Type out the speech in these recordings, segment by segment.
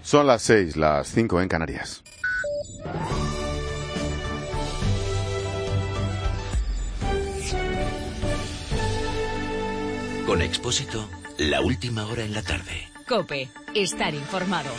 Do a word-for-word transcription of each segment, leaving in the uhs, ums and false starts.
Son las seis, las cinco en Canarias. Con Expósito, la última hora en la tarde. COPE, estar informado.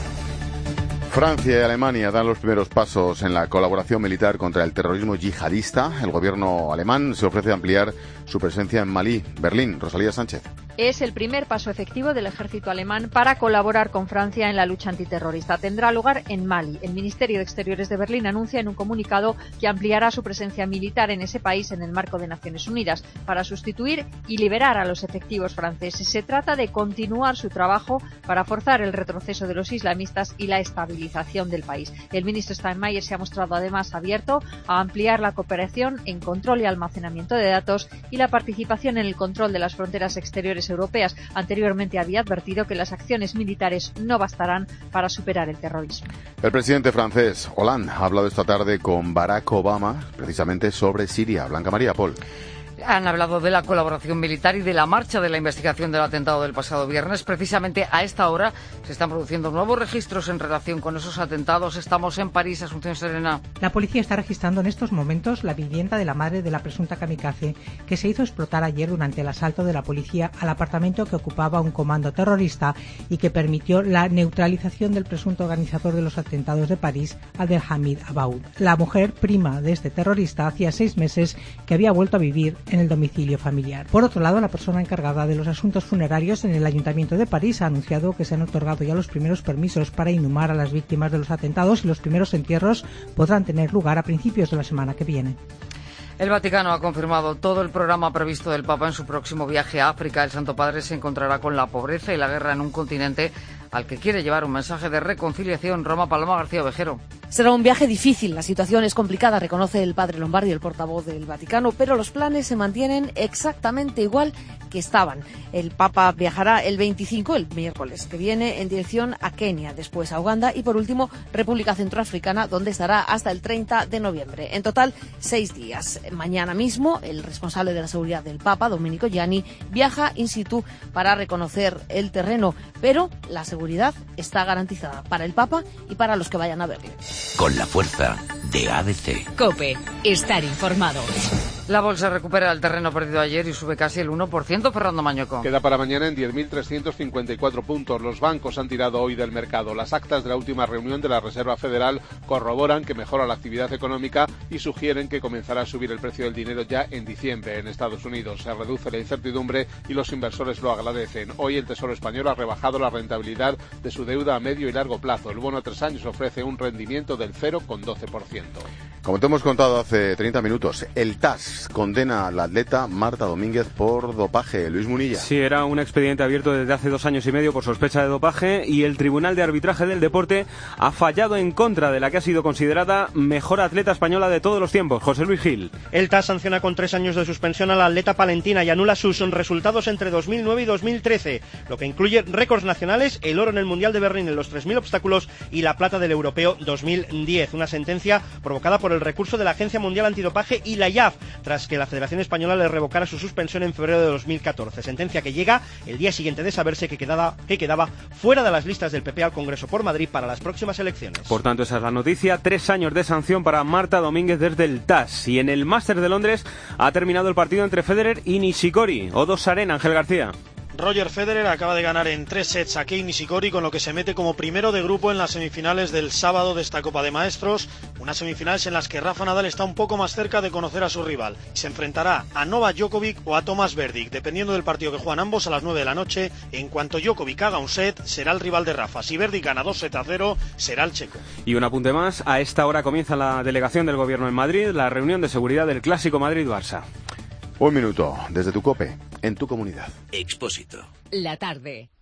Francia y Alemania dan los primeros pasos en la colaboración militar contra el terrorismo yihadista. El gobierno alemán se ofrece a ampliar su presencia en Malí. Berlín, Rosalía Sánchez. Es el primer paso efectivo del ejército alemán para colaborar con Francia en la lucha antiterrorista. Tendrá lugar en Mali. El Ministerio de Exteriores de Berlín anuncia en un comunicado que ampliará su presencia militar en ese país en el marco de Naciones Unidas para sustituir y liberar a los efectivos franceses. Se trata de continuar su trabajo para forzar el retroceso de los islamistas y la estabilización del país. El ministro Steinmeier se ha mostrado además abierto a ampliar la cooperación en control y almacenamiento de datos y la participación en el control de las fronteras exteriores europeas. Anteriormente había advertido que las acciones militares no bastarán para superar el terrorismo. El presidente francés Hollande ha hablado esta tarde con Barack Obama precisamente sobre Siria. Blanca María Pol. Han hablado de la colaboración militar y de la marcha de la investigación del atentado del pasado viernes. Precisamente a esta hora se están produciendo nuevos registros en relación con esos atentados. Estamos en París, Asunción Serena. La policía está registrando en estos momentos la vivienda de la madre de la presunta kamikaze que se hizo explotar ayer durante el asalto de la policía al apartamento que ocupaba un comando terrorista y que permitió la neutralización del presunto organizador de los atentados de París, Abdelhamid Abaoud. La mujer, prima de este terrorista, hacía seis meses que había vuelto a vivir en el domicilio familiar. Por otro lado, la persona encargada de los asuntos funerarios en el Ayuntamiento de París ha anunciado que se han otorgado ya los primeros permisos para inhumar a las víctimas de los atentados y los primeros entierros podrán tener lugar a principios de la semana que viene. El Vaticano ha confirmado todo el programa previsto del Papa en su próximo viaje a África. El Santo Padre se encontrará con la pobreza y la guerra en un continente al que quiere llevar un mensaje de reconciliación. Roma, Paloma García Ovejero. Será un viaje difícil, la situación es complicada, reconoce el padre Lombardi, el portavoz del Vaticano, pero los planes se mantienen exactamente igual que estaban. El Papa viajará el veinticinco, el miércoles que viene, en dirección a Kenia, después a Uganda y por último República Centroafricana, donde estará hasta el treinta de noviembre. En total, seis días. Mañana mismo, el responsable de la seguridad del Papa, Domenico Gianni, viaja in situ para reconocer el terreno, pero la seguridad está garantizada para el Papa y para los que vayan a verle. Con la fuerza de A B C. COPE, estar informado. La bolsa recupera el terreno perdido ayer y sube casi el uno por ciento, Fernando Mañoco. Queda para mañana en diez mil trescientos cincuenta y cuatro puntos. Los bancos han tirado hoy del mercado. Las actas de la última reunión de la Reserva Federal corroboran que mejora la actividad económica y sugieren que comenzará a subir el precio del dinero ya en diciembre en Estados Unidos. Se reduce la incertidumbre y los inversores lo agradecen. Hoy el Tesoro Español ha rebajado la rentabilidad de su deuda a medio y largo plazo. El bono a tres años ofrece un rendimiento del cero coma doce por ciento. Como te hemos contado hace treinta minutos, el T A S condena a la atleta Marta Domínguez por dopaje. Luis Munilla. Sí, era un expediente abierto desde hace dos años y medio por sospecha de dopaje y el Tribunal de Arbitraje del Deporte ha fallado en contra de la que ha sido considerada mejor atleta española de todos los tiempos. José Luis Gil. El T A S sanciona con tres años de suspensión a la atleta palentina y anula sus resultados entre dos mil nueve y dos mil trece, lo que incluye récords nacionales, el oro en el Mundial de Berlín en los tres mil obstáculos y la plata del Europeo dos mil diez. Una sentencia provocada por el recurso de la Agencia Mundial Antidopaje y la I A F, tras que la Federación Española le revocara su suspensión en febrero de dos mil catorce. Sentencia que llega el día siguiente de saberse que quedaba, que quedaba fuera de las listas del P P al Congreso por Madrid para las próximas elecciones. Por tanto, esa es la noticia. Tres años de sanción para Marta Domínguez desde el T A S. Y en el Máster de Londres ha terminado el partido entre Federer y Nishikori. O dos Arena, Ángel García. Roger Federer acaba de ganar en tres sets a Kei Nishikori, con lo que se mete como primero de grupo en las semifinales del sábado de esta Copa de Maestros, unas semifinales en las que Rafa Nadal está un poco más cerca de conocer a su rival. Se enfrentará a Novak Djokovic o a Tomás Berdych, dependiendo del partido que juegan ambos a las nueve de la noche. En cuanto Djokovic haga un set, será el rival de Rafa. Si Berdych gana dos sets a cero, será el checo. Y un apunte más, a esta hora comienza la delegación del Gobierno en Madrid, la reunión de seguridad del Clásico Madrid-Barça. Un minuto, desde tu COPE, en tu comunidad. Expósito. La tarde.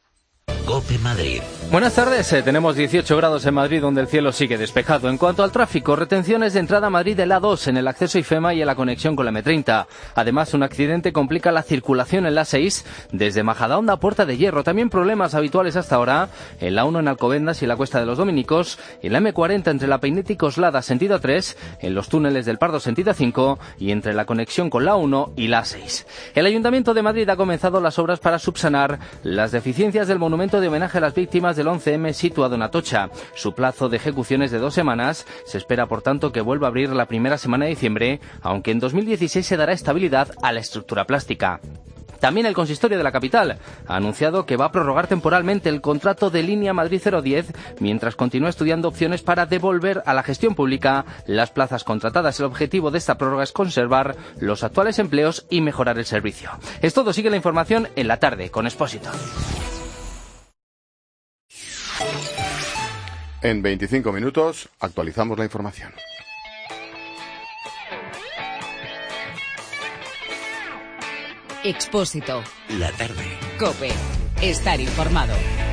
COPE Madrid. Buenas tardes, eh, tenemos dieciocho grados en Madrid, donde el cielo sigue despejado. En cuanto al tráfico, retenciones de entrada a Madrid de la A dos en el acceso a IFEMA y en la conexión con la eme treinta. Además, un accidente complica la circulación en la A seis desde Majadahonda a Puerta de Hierro. También problemas habituales hasta ahora en la uno en Alcobendas y la Cuesta de los Dominicos, en la eme cuarenta entre la Peineta y Coslada sentido tres, en los túneles del Pardo sentido cinco y entre la conexión con la uno y la A seis. El Ayuntamiento de Madrid ha comenzado las obras para subsanar las deficiencias del monumento monumento de homenaje a las víctimas del once eme situado en Atocha. Su plazo de ejecución es de dos semanas. Se espera, por tanto, que vuelva a abrir la primera semana de diciembre, aunque en dos mil dieciséis se dará estabilidad a la estructura plástica. También el consistorio de la capital ha anunciado que va a prorrogar temporalmente el contrato de línea Madrid cero diez mientras continúa estudiando opciones para devolver a la gestión pública las plazas contratadas. El objetivo de esta prórroga es conservar los actuales empleos y mejorar el servicio. Es todo, sigue la información en la tarde con Expósito. En veinticinco minutos actualizamos la información. Expósito. La tarde. COPE. Estar informado.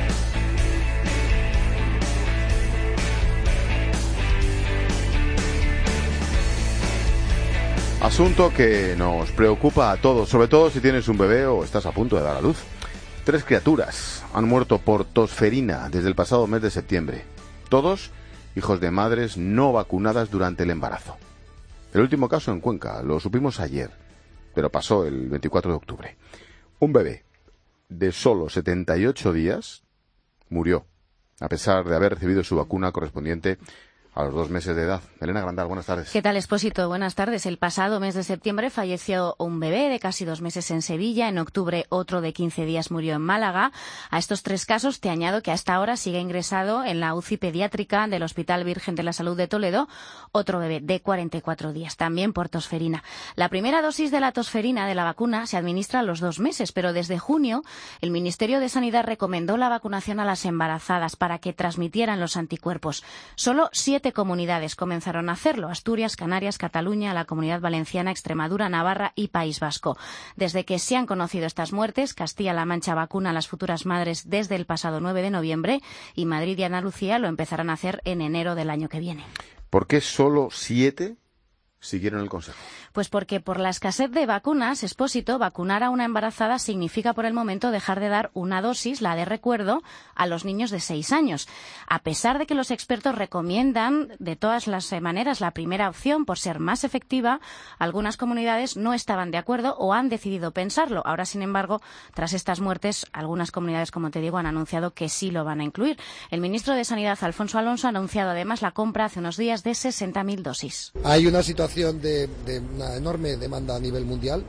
Asunto que nos preocupa a todos, sobre todo si tienes un bebé o estás a punto de dar a luz. Tres criaturas han muerto por tosferina desde el pasado mes de septiembre. Todos hijos de madres no vacunadas durante el embarazo. El último caso en Cuenca lo supimos ayer, pero pasó el veinticuatro de octubre. Un bebé de solo setenta y ocho días murió, a pesar de haber recibido su vacuna correspondiente a los dos meses de edad. Elena Grandal, buenas tardes. ¿Qué tal, Expósito? Buenas tardes. El pasado mes de septiembre falleció un bebé de casi dos meses en Sevilla. En octubre, otro de quince días murió en Málaga. A estos tres casos te añado que hasta ahora sigue ingresado en la U C I pediátrica del Hospital Virgen de la Salud de Toledo otro bebé de cuarenta y cuatro días, también por tosferina. La primera dosis de la tosferina de la vacuna se administra a los dos meses, pero desde junio el Ministerio de Sanidad recomendó la vacunación a las embarazadas para que transmitieran los anticuerpos. Solo siete comunidades comenzaron a hacerlo: Asturias, Canarias, Cataluña, la Comunidad Valenciana, Extremadura, Navarra y País Vasco. Desde que se han conocido estas muertes, Castilla-La Mancha vacuna a las futuras madres desde el pasado nueve de noviembre y Madrid y Andalucía lo empezarán a hacer en enero del año que viene. ¿Por qué solo siete siguieron el consejo? Pues porque por la escasez de vacunas, Expósito, vacunar a una embarazada significa por el momento dejar de dar una dosis, la de recuerdo, a los niños de seis años. A pesar de que los expertos recomiendan de todas las maneras la primera opción por ser más efectiva, algunas comunidades no estaban de acuerdo o han decidido pensarlo. Ahora, sin embargo, tras estas muertes, algunas comunidades, como te digo, han anunciado que sí lo van a incluir. El ministro de Sanidad, Alfonso Alonso, ha anunciado además la compra hace unos días de sesenta mil dosis. Hay una situación de, de una enorme demanda a nivel mundial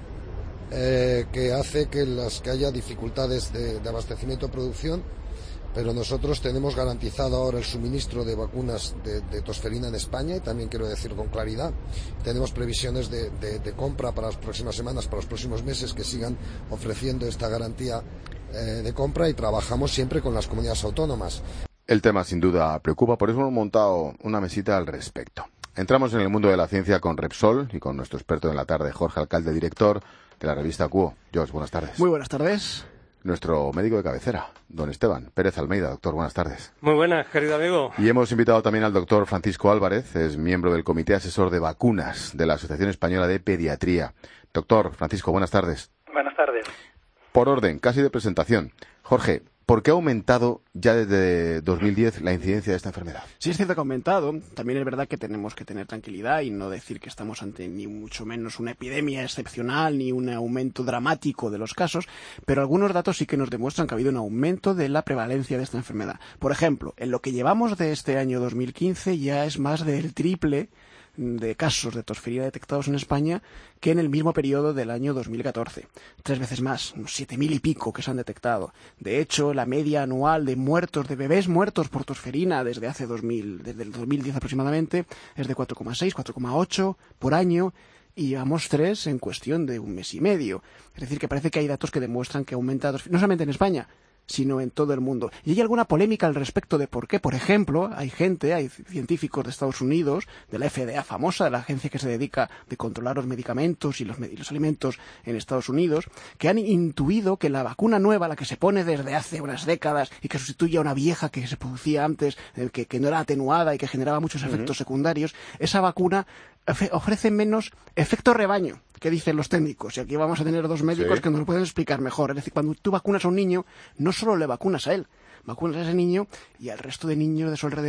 eh, que hace que, las, que haya dificultades de, de abastecimiento y producción, pero nosotros tenemos garantizado ahora el suministro de vacunas de, de tosferina en España, y también quiero decir con claridad, tenemos previsiones de, de, de compra para las próximas semanas, para los próximos meses, que sigan ofreciendo esta garantía eh, de compra, y trabajamos siempre con las comunidades autónomas. El tema sin duda preocupa, por eso hemos montado una mesita al respecto. Entramos en el mundo de la ciencia con Repsol y con nuestro experto en la tarde, Jorge Alcalde, director de la revista Quo. George, buenas tardes. Muy buenas tardes. Nuestro médico de cabecera, don Esteban Pérez Almeida. Doctor, buenas tardes. Muy buenas, querido amigo. Y hemos invitado también al doctor Francisco Álvarez, es miembro del Comité Asesor de Vacunas de la Asociación Española de Pediatría. Doctor Francisco, buenas tardes. Buenas tardes. Por orden, casi de presentación. Jorge, ¿por qué ha aumentado ya desde dos mil diez la incidencia de esta enfermedad? Sí, es cierto que ha aumentado. También es verdad que tenemos que tener tranquilidad y no decir que estamos ante ni mucho menos una epidemia excepcional ni un aumento dramático de los casos, pero algunos datos sí que nos demuestran que ha habido un aumento de la prevalencia de esta enfermedad. Por ejemplo, en lo que llevamos de este año dos mil quince ya es más del triple de casos de tosferina detectados en España que en el mismo periodo del año dos mil catorce. Tres veces más, unos siete mil y pico que se han detectado. De hecho, la media anual de muertos, de bebés muertos por tosferina desde hace dos mil, desde el dos mil diez aproximadamente, es de cuatro coma seis, cuatro coma ocho por año, y llevamos tres en cuestión de un mes y medio. Es decir, que parece que hay datos que demuestran que aumenta, no solamente en España, sino en todo el mundo. Y hay alguna polémica al respecto de por qué. Por ejemplo, hay gente, hay científicos de Estados Unidos, de la F D A famosa, de la agencia que se dedica a controlar los medicamentos y los, y los alimentos en Estados Unidos, que han intuido que la vacuna nueva, la que se pone desde hace unas décadas y que sustituye a una vieja que se producía antes, que, que no era atenuada y que generaba muchos efectos uh-huh. secundarios, esa vacuna ofrece menos efecto rebaño, que dicen los técnicos, y aquí vamos a tener dos médicos sí. que nos lo pueden explicar mejor. Es decir, cuando tú vacunas a un niño, no solo le vacunas a él, vacunas a ese niño y al resto de niños de su alrededor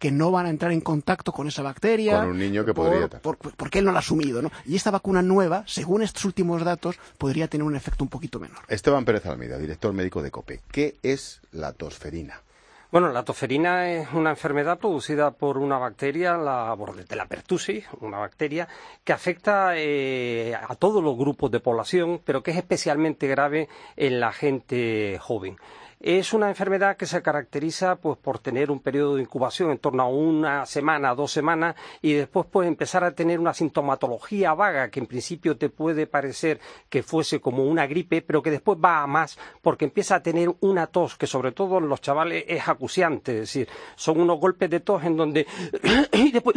que no van a entrar en contacto con esa bacteria. Con un niño que podría por, por, por, porque él no la ha asumido, ¿no? Y esta vacuna nueva, según estos últimos datos, podría tener un efecto un poquito menor. Esteban Pérez Almeida, director médico de COPE. ¿Qué es la tosferina? Bueno, la tosferina es una enfermedad producida por una bacteria, la Bordetella pertussis, una bacteria que afecta eh, a todos los grupos de población, pero que es especialmente grave en la gente joven. Es una enfermedad que se caracteriza pues por tener un periodo de incubación en torno a una semana, dos semanas, y después pues empezar a tener una sintomatología vaga que en principio te puede parecer que fuese como una gripe, pero que después va a más porque empieza a tener una tos que sobre todo en los chavales es acuciante, es decir, son unos golpes de tos en donde y después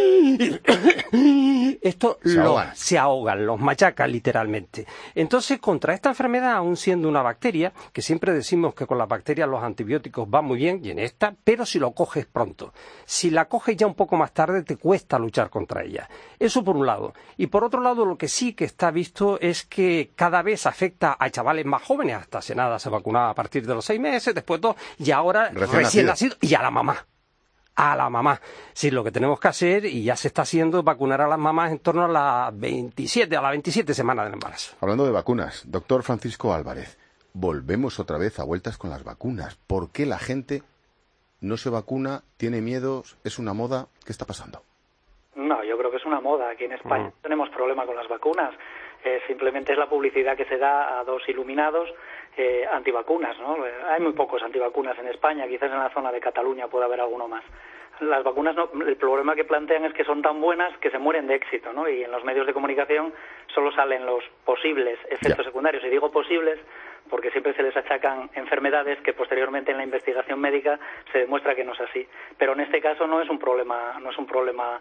esto se, lo, ahogan. se ahogan, los machacan literalmente. Entonces, contra esta enfermedad, aún siendo una bacteria, que siempre decimos que con las bacterias los antibióticos van muy bien, y en esta, pero si lo coges pronto. Si la coges ya un poco más tarde, te cuesta luchar contra ella. Eso por un lado. Y por otro lado, lo que sí que está visto es que cada vez afecta a chavales más jóvenes. Hasta hace nada se vacunaba a partir de los seis meses, después dos, y ahora recién, recién nacido, y a la mamá. A la mamá. Sí, lo que tenemos que hacer, y ya se está haciendo, es vacunar a las mamás en torno a las veintisiete, a las veintisiete semanas del embarazo. Hablando de vacunas, doctor Francisco Álvarez, volvemos otra vez a vueltas con las vacunas. ¿Por qué la gente no se vacuna, tiene miedo, es una moda? ¿Qué está pasando? No, yo creo que es una moda. Aquí en España no tenemos problema con las vacunas. Eh, simplemente es la publicidad que se da a dos iluminados eh, antivacunas, ¿no? Hay muy pocos antivacunas en España, quizás en la zona de Cataluña puede haber alguno más. Las vacunas, no, el problema que plantean es que son tan buenas que se mueren de éxito, ¿no? Y en los medios de comunicación solo salen los posibles efectos ya. secundarios. Y digo posibles porque siempre se les achacan enfermedades que posteriormente en la investigación médica se demuestra que no es así. Pero en este caso no es un problema, no es un problema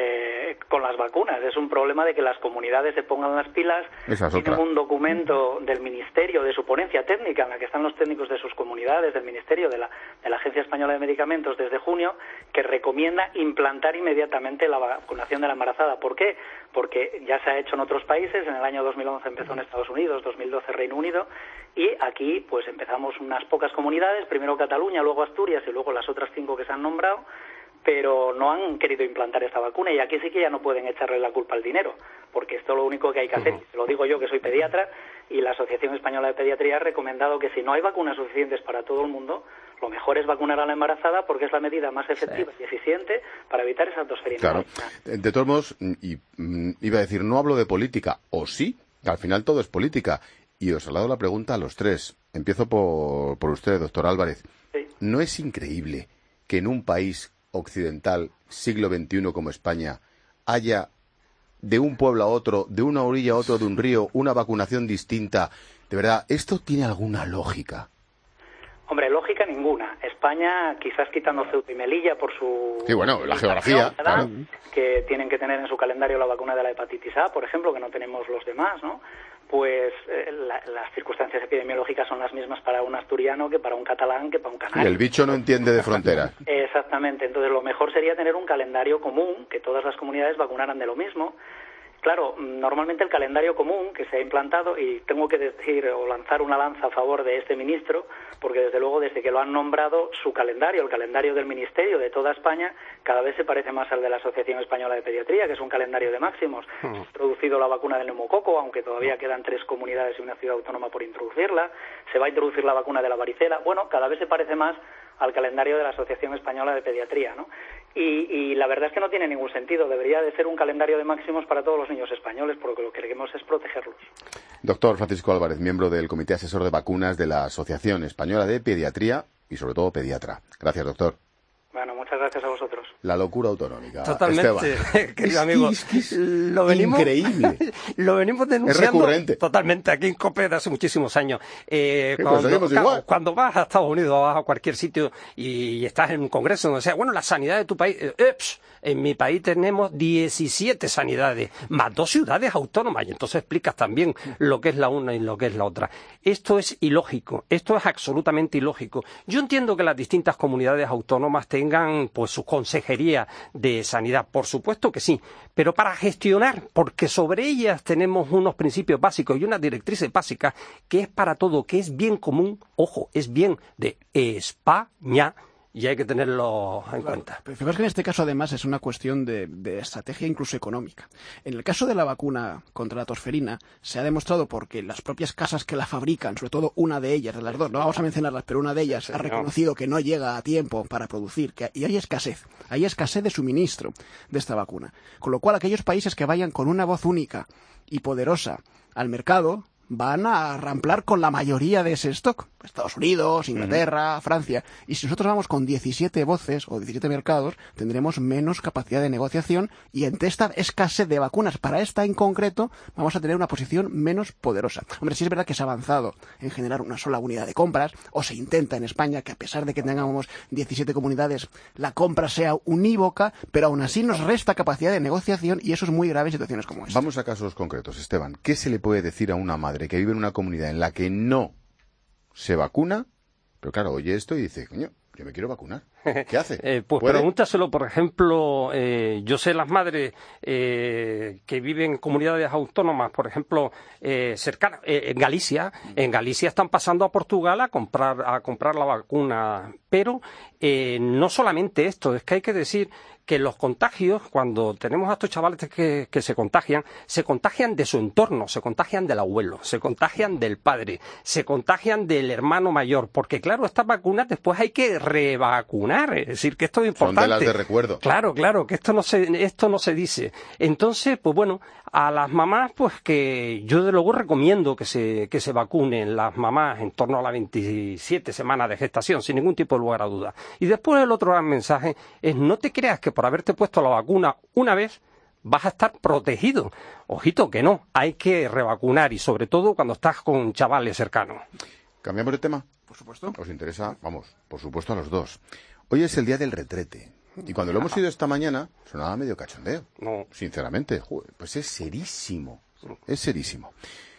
eh, con las vacunas, es un problema de que las comunidades se pongan las pilas. Tienen un documento del Ministerio, de su ponencia técnica, en la que están los técnicos de sus comunidades, del Ministerio, de la, de la Agencia Española de Medicamentos desde junio, que recomienda implantar inmediatamente la vacunación de la embarazada. ¿Por qué? Porque ya se ha hecho en otros países, en el año dos mil once empezó en Estados Unidos, dos mil doce Reino Unido, y aquí pues empezamos unas pocas comunidades, primero Cataluña, luego Asturias y luego las otras cinco que se han nombrado, pero no han querido implantar esta vacuna y aquí sí que ya no pueden echarle la culpa al dinero, porque esto lo único que hay que hacer, uh-huh. lo digo yo que soy pediatra, y la Asociación Española de Pediatría ha recomendado que si no hay vacunas suficientes para todo el mundo, lo mejor es vacunar a la embarazada porque es la medida más efectiva sí. y eficiente para evitar esa tosferina. Claro. De todos modos, y, y, iba a decir, no hablo de política, o sí, que al final todo es política. Y os he dado la pregunta a los tres. Empiezo por, por usted, doctor Álvarez. Sí. ¿No es increíble que en un país occidental, siglo veintiuno como España, haya de un pueblo a otro, de una orilla a otro de un río, una vacunación distinta? De verdad, ¿esto tiene alguna lógica? Hombre, lógica ninguna. España, quizás quitando Ceuta y Melilla por su... Sí, bueno, la geografía, claro. Que tienen que tener en su calendario la vacuna de la hepatitis A, por ejemplo, que no tenemos los demás, ¿no? Pues eh, la, las circunstancias epidemiológicas son las mismas para un asturiano que para un catalán que para un canario. Y el bicho no entiende de fronteras. Exactamente. Entonces, lo mejor sería tener un calendario común, que todas las comunidades vacunaran de lo mismo. Claro, normalmente el calendario común que se ha implantado, y tengo que decir o lanzar una lanza a favor de este ministro, porque desde luego desde que lo han nombrado, su calendario, el calendario del Ministerio de toda España, cada vez se parece más al de la Asociación Española de Pediatría, que es un calendario de máximos. Se ha introducido la vacuna del neumococo, aunque todavía quedan tres comunidades y una ciudad autónoma por introducirla. Se va a introducir la vacuna de la varicela. Bueno, cada vez se parece más al calendario de la Asociación Española de Pediatría, ¿no? Y, y la verdad es que no tiene ningún sentido. Debería de ser un calendario de máximos para todos los niños españoles, porque lo que queremos es protegerlos. Doctor Francisco Álvarez, miembro del Comité Asesor de Vacunas de la Asociación Española de Pediatría y sobre todo pediatra. Gracias, doctor. Bueno, muchas gracias a vosotros. La locura autonómica. Totalmente, querido amigo. Es que es, es lo venimos, increíble. Lo venimos denunciando. Es recurrente. Totalmente, aquí en COPE de hace muchísimos años. Eh, cuando, claro, cuando vas a Estados Unidos o vas a cualquier sitio y estás en un congreso donde sea, bueno, la sanidad de tu país, eh, ups, en mi país tenemos diecisiete sanidades, más dos ciudades autónomas, y entonces explicas también lo que es la una y lo que es la otra. Esto es ilógico, esto es absolutamente ilógico. Yo entiendo que las distintas comunidades autónomas tengan pues su consejería de sanidad, por supuesto que sí, pero para gestionar, porque sobre ellas tenemos unos principios básicos y unas directrices básicas que es para todo, que es bien común, ojo, es bien de España. y hay que tenerlo en claro, cuenta. Pero fijaos que en este caso además es una cuestión de, de estrategia incluso económica. En el caso de la vacuna contra la tosferina se ha demostrado porque las propias casas que la fabrican, sobre todo una de ellas, de las dos, no vamos a mencionarlas, pero una de ellas sí, ha reconocido no. que no llega a tiempo para producir, que, y hay escasez, hay escasez de suministro de esta vacuna. Con lo cual aquellos países que vayan con una voz única y poderosa al mercado van a ramplar con la mayoría de ese stock. Estados Unidos, Inglaterra, uh-huh. Francia. Y si nosotros vamos con diecisiete voces o diecisiete mercados, tendremos menos capacidad de negociación y ante esta escasez de vacunas para esta en concreto, vamos a tener una posición menos poderosa. Hombre, sí es verdad que se ha avanzado en generar una sola unidad de compras, o se intenta en España que a pesar de que tengamos diecisiete comunidades, la compra sea unívoca, pero aún así nos resta capacidad de negociación y eso es muy grave en situaciones como esta. Vamos a casos concretos, Esteban. ¿Qué se le puede decir a una madre que vive en una comunidad en la que no se vacuna, pero claro, oye esto y dice, coño, yo me quiero vacunar? ¿Qué hace? eh, pues ¿Puede? Pregúntaselo, por ejemplo, eh, yo sé las madres eh, que viven en comunidades autónomas, por ejemplo, eh, cercanas, eh, en Galicia, en Galicia están pasando a Portugal a comprar, a comprar la vacuna, pero eh, no solamente esto, es que hay que decir que los contagios, cuando tenemos a estos chavales que, que se contagian, se contagian de su entorno, se contagian del abuelo, se contagian del padre, se contagian del hermano mayor, porque claro, estas vacunas después hay que revacunar, es decir, que esto es importante. Son de las de recuerdo. Claro, claro, que esto no se, esto no se dice. Entonces, pues bueno, a las mamás, pues que yo de luego recomiendo que se, que se vacunen las mamás en torno a las veintisiete semanas de gestación, sin ningún tipo de lugar a duda. Y después el otro gran mensaje es no te creas que por haberte puesto la vacuna una vez vas a estar protegido. Ojito que no, hay que revacunar y sobre todo cuando estás con chavales cercanos. ¿Cambiamos de tema? Por supuesto. ¿Os interesa? Vamos, por supuesto a los dos. Hoy es el día del retrete. Y cuando lo hemos ido esta mañana, sonaba medio cachondeo. No. Sinceramente, pues es serísimo. Es serísimo.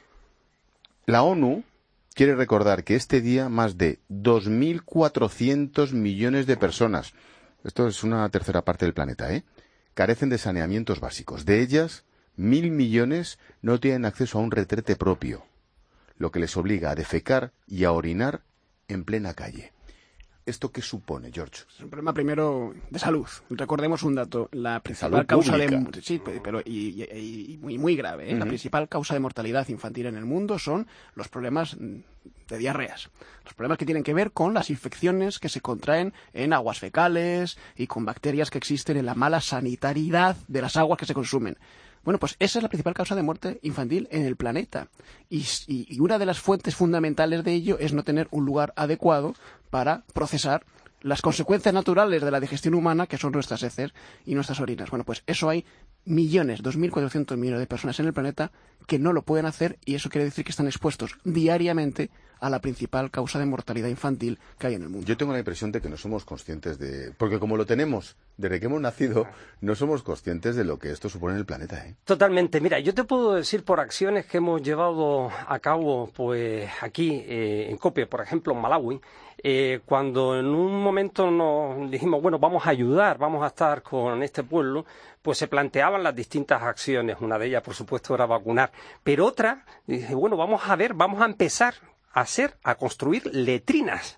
La ONU quiere recordar que este día más de dos mil cuatrocientos millones de personas, esto es una tercera parte del planeta, ¿eh?, carecen de saneamientos básicos. De ellas, mil millones no tienen acceso a un retrete propio, lo que les obliga a defecar y a orinar en plena calle. ¿Esto qué supone, George? Es un problema primero de salud. Recordemos un dato. La principal causa pública. de sí, pero y, y, y muy muy grave. ¿eh? Uh-huh. La principal causa de mortalidad infantil en el mundo son los problemas de diarreas. Los problemas que tienen que ver con las infecciones que se contraen en aguas fecales y con bacterias que existen en la mala sanitariedad de las aguas que se consumen. Bueno, pues esa es la principal causa de muerte infantil en el planeta. Y, y, y una de las fuentes fundamentales de ello es no tener un lugar adecuado para procesar las consecuencias naturales de la digestión humana, que son nuestras heces y nuestras orinas. Bueno, pues eso hay millones, dos mil cuatrocientos millones de personas en el planeta que no lo pueden hacer y eso quiere decir que están expuestos diariamente a la principal causa de mortalidad infantil que hay en el mundo. Yo tengo la impresión de que no somos conscientes de... Porque como lo tenemos desde que hemos nacido, no somos conscientes de lo que esto supone en el planeta, ¿eh? Totalmente. Mira, yo te puedo decir por acciones que hemos llevado a cabo pues aquí eh, en COPE, por ejemplo, en Malawi, eh, cuando en un momento nos dijimos, bueno, vamos a ayudar, vamos a estar con este pueblo, pues se planteaban las distintas acciones. Una de ellas, por supuesto, era vacunar. Pero otra, dije, bueno, vamos a ver, vamos a empezar a hacer, a construir letrinas.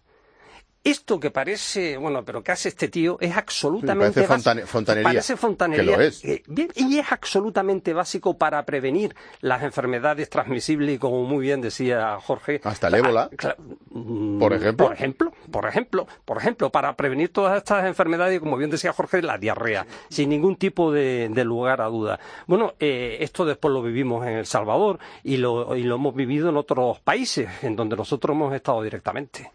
Esto que parece, bueno, pero ¿qué hace este tío? Es absolutamente sí, parece fontane- fontanería. Parece fontanería. Que lo es. Eh, bien, y es absolutamente básico para prevenir las enfermedades transmisibles y como muy bien decía Jorge. Hasta el ébola. Cla- por ejemplo. Por ejemplo, por ejemplo, por ejemplo, para prevenir todas estas enfermedades, como bien decía Jorge, la diarrea, sin ningún tipo de, de lugar a duda. Bueno, eh, esto después lo vivimos en El Salvador y lo, y lo hemos vivido en otros países, en donde nosotros hemos estado directamente.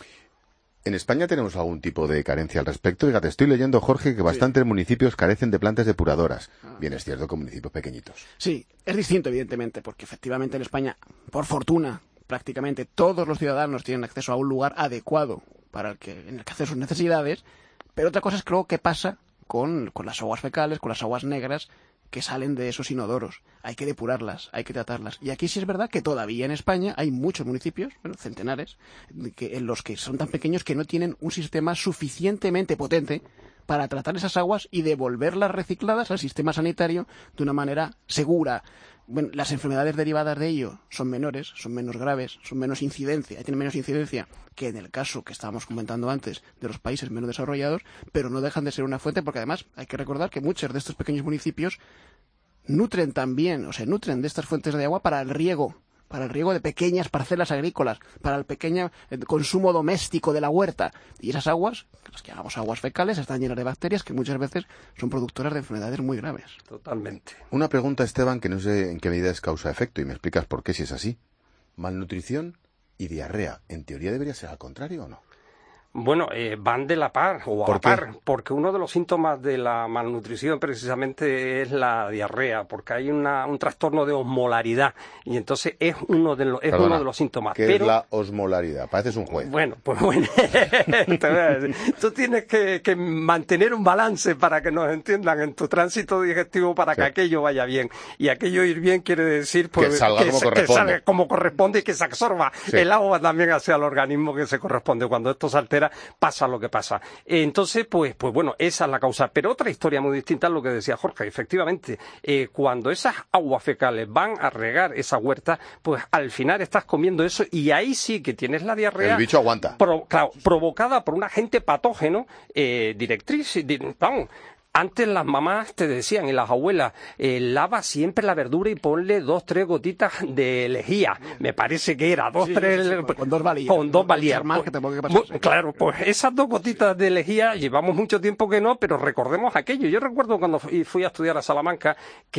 ¿En España tenemos algún tipo de carencia al respecto? Fíjate, estoy leyendo, Jorge, que bastantes sí. municipios carecen de plantas depuradoras. Ah. Bien, es cierto que municipios pequeñitos. Sí, es distinto, evidentemente, porque efectivamente en España, por fortuna, prácticamente todos los ciudadanos tienen acceso a un lugar adecuado para el que, en el que hacer sus necesidades, pero otra cosa es creo que pasa con, con las aguas fecales, con las aguas negras, que salen de esos inodoros. Hay que depurarlas, hay que tratarlas. Y aquí sí es verdad que todavía en España hay muchos municipios, bueno, centenares, que, en los que son tan pequeños que no tienen un sistema suficientemente potente para tratar esas aguas y devolverlas recicladas al sistema sanitario de una manera segura, bueno, las enfermedades derivadas de ello son menores, son menos graves, son menos incidencia, tienen menos incidencia que en el caso que estábamos comentando antes de los países menos desarrollados, pero no dejan de ser una fuente porque además hay que recordar que muchos de estos pequeños municipios nutren también, o se nutren de estas fuentes de agua para el riego, para el riego de pequeñas parcelas agrícolas, para el pequeño consumo doméstico de la huerta. Y esas aguas, las que llamamos aguas fecales, están llenas de bacterias que muchas veces son productoras de enfermedades muy graves. Totalmente. Una pregunta, Esteban, que no sé en qué medida es causa-efecto, y me explicas por qué si es así. Malnutrición y diarrea, ¿en teoría debería ser al contrario o no? Bueno, eh, van de la par o a la par, porque uno de los síntomas de la malnutrición precisamente es la diarrea, porque hay una, un trastorno de osmolaridad y entonces es uno de los, es Perdona, uno de los síntomas. ¿qué pero, es la osmolaridad? Pareces un juez. Bueno, pues bueno, te voy a decir, tú tienes que, que mantener un balance para que nos entiendan en tu tránsito digestivo para sí. que aquello vaya bien. Y aquello ir bien quiere decir pues, que salga que, como, que corresponde. salga como corresponde y que se absorba sí. el agua también hacia el organismo que se corresponde. Cuando esto se altera, pasa lo que pasa. Entonces, pues, pues bueno, esa es la causa. Pero otra historia muy distinta es lo que decía Jorge. Efectivamente, eh, cuando esas aguas fecales van a regar esa huerta, pues al final estás comiendo eso y ahí sí que tienes la diarrea. El bicho aguanta. Pro, claro, provocada por un agente patógeno, eh, directriz, di, vamos. Antes las mamás te decían y las abuelas, eh, lava siempre la verdura y ponle dos, tres gotitas de lejía. Me parece que era dos, sí, tres... Sí, sí, con dos valías. Con dos valías. Más Pues, que tampoco que pasase. Claro, pues esas dos gotitas de lejía, llevamos mucho tiempo que no, pero recordemos aquello. Yo recuerdo cuando fui, fui a estudiar a Salamanca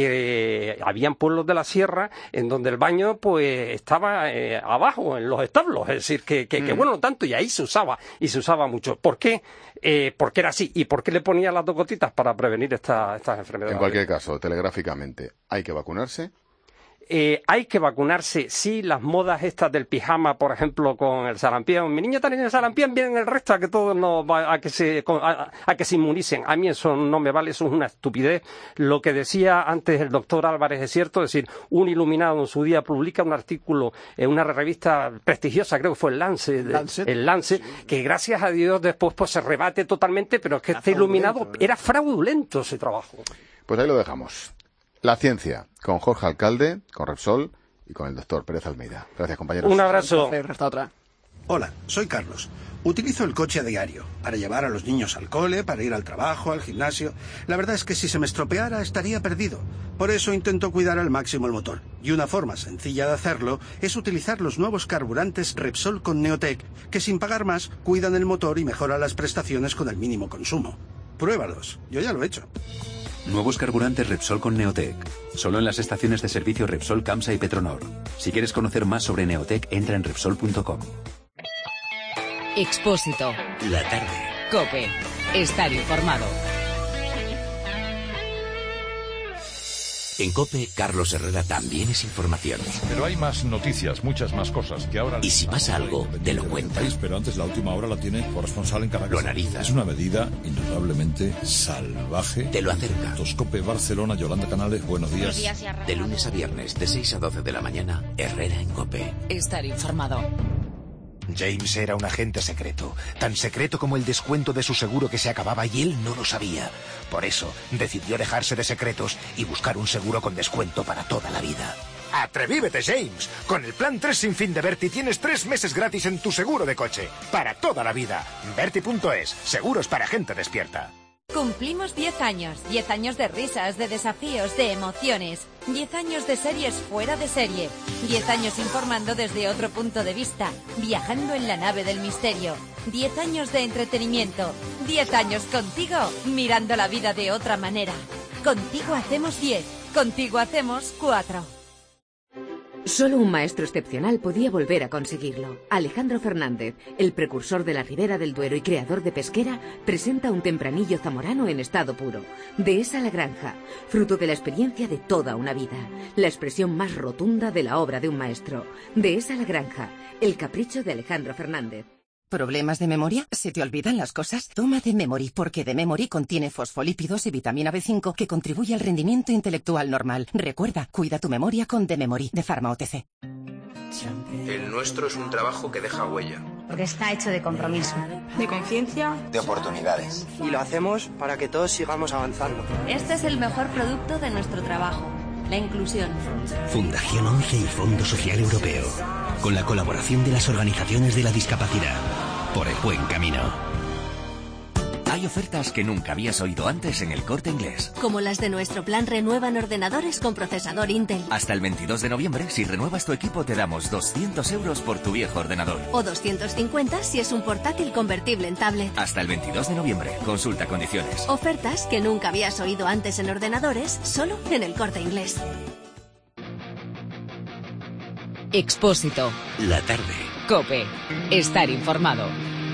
que habían pueblos de la sierra en donde el baño pues estaba eh, abajo, en los establos. Es decir, que, que, mm. que bueno, no tanto, y ahí se usaba, y se usaba mucho. ¿Por qué? Eh, porque era así. ¿Y por qué le ponía las dos gotitas? Para prevenir esta, estas enfermedades. En cualquier caso, telegráficamente, ¿hay que vacunarse? Eh, hay que vacunarse, sí, las modas estas del pijama, por ejemplo, con el sarampión. Mi niño tiene el sarampión, vienen el resto a que todos nos va, a que se a, a que se inmunicen. A mí eso no me vale, eso es una estupidez. Lo que decía antes el doctor Álvarez es cierto, es decir, un iluminado en su día publica un artículo en una revista prestigiosa, creo que fue el Lancet, Lancet. el Lancet, sí. que gracias a Dios después pues se rebate totalmente, pero es que era este iluminado ¿eh? Era fraudulento ese trabajo. Pues ahí lo dejamos. La ciencia, con Jorge Alcalde, con Repsol y con el doctor Pérez Almeida. Gracias, compañeros. Un abrazo. Hasta otra. Hola, soy Carlos. Utilizo el coche a diario, para llevar a los niños al cole, para ir al trabajo, al gimnasio. La verdad es que si se me estropeara estaría perdido. Por eso intento cuidar al máximo el motor. Y una forma sencilla de hacerlo es utilizar los nuevos carburantes Repsol con Neotec, que sin pagar más cuidan el motor y mejoran las prestaciones con el mínimo consumo. Pruébalos, yo ya lo he hecho. Nuevos carburantes Repsol con Neotec. Solo en las estaciones de servicio Repsol, Camsa y Petronor. Si quieres conocer más sobre Neotec, entra en Repsol punto com. Expósito. La tarde. COPE. Estar informado. En COPE, Carlos Herrera también es información. Pero hay más noticias, muchas más cosas que ahora... Y si pasa algo, te lo cuenta. Pero antes la última hora la tiene corresponsal en Caracas. Lo analiza. Es una medida indudablemente salvaje. Te lo acerca. COPE Barcelona, Yolanda Canales, buenos días. Buenos días, de lunes a viernes, de seis a doce de la mañana, Herrera en COPE. Estar informado. James era un agente secreto, tan secreto como el descuento de su seguro que se acababa y él no lo sabía. Por eso, decidió dejarse de secretos y buscar un seguro con descuento para toda la vida. ¡Atrevívete, James! Con el plan tres sin fin de Berti tienes tres meses gratis en tu seguro de coche. Para toda la vida. Berti punto es. Seguros para gente despierta. Cumplimos diez años, diez años de risas, de desafíos, de emociones, diez años de series fuera de serie, diez años informando desde otro punto de vista, viajando en la nave del misterio, diez años de entretenimiento, diez años contigo, mirando la vida de otra manera. Contigo hacemos diez, contigo hacemos cuatro. Solo un maestro excepcional podía volver a conseguirlo. Alejandro Fernández, el precursor de la Ribera del Duero y creador de Pesquera, presenta un tempranillo zamorano en estado puro. Dehesa la granja, fruto de la experiencia de toda una vida. La expresión más rotunda de la obra de un maestro. Dehesa la granja, el capricho de Alejandro Fernández. ¿Problemas de memoria? ¿Se te olvidan las cosas? Toma de Memory, porque de Memory contiene fosfolípidos y vitamina B cinco que contribuye al rendimiento intelectual normal. Recuerda, cuida tu memoria con de Memory, de Pharma O T C. El nuestro es un trabajo que deja huella. Porque está hecho de compromiso, de conciencia, de oportunidades. Y lo hacemos para que todos sigamos avanzando. Este es el mejor producto de nuestro trabajo. la inclusión. Fundación once y Fondo Social Europeo. Con la colaboración de las organizaciones de la discapacidad. Por el buen camino. Hay ofertas que nunca habías oído antes en El Corte Inglés. Como las de nuestro plan Renuevan ordenadores con procesador Intel. Hasta el veintidós de noviembre, si renuevas tu equipo, te damos doscientos euros por tu viejo ordenador. O doscientos cincuenta si es un portátil convertible en tablet. Hasta el veintidós de noviembre. Consulta condiciones. Ofertas que nunca habías oído antes en ordenadores, solo en El Corte Inglés. Expósito. La tarde. COPE. Estar informado.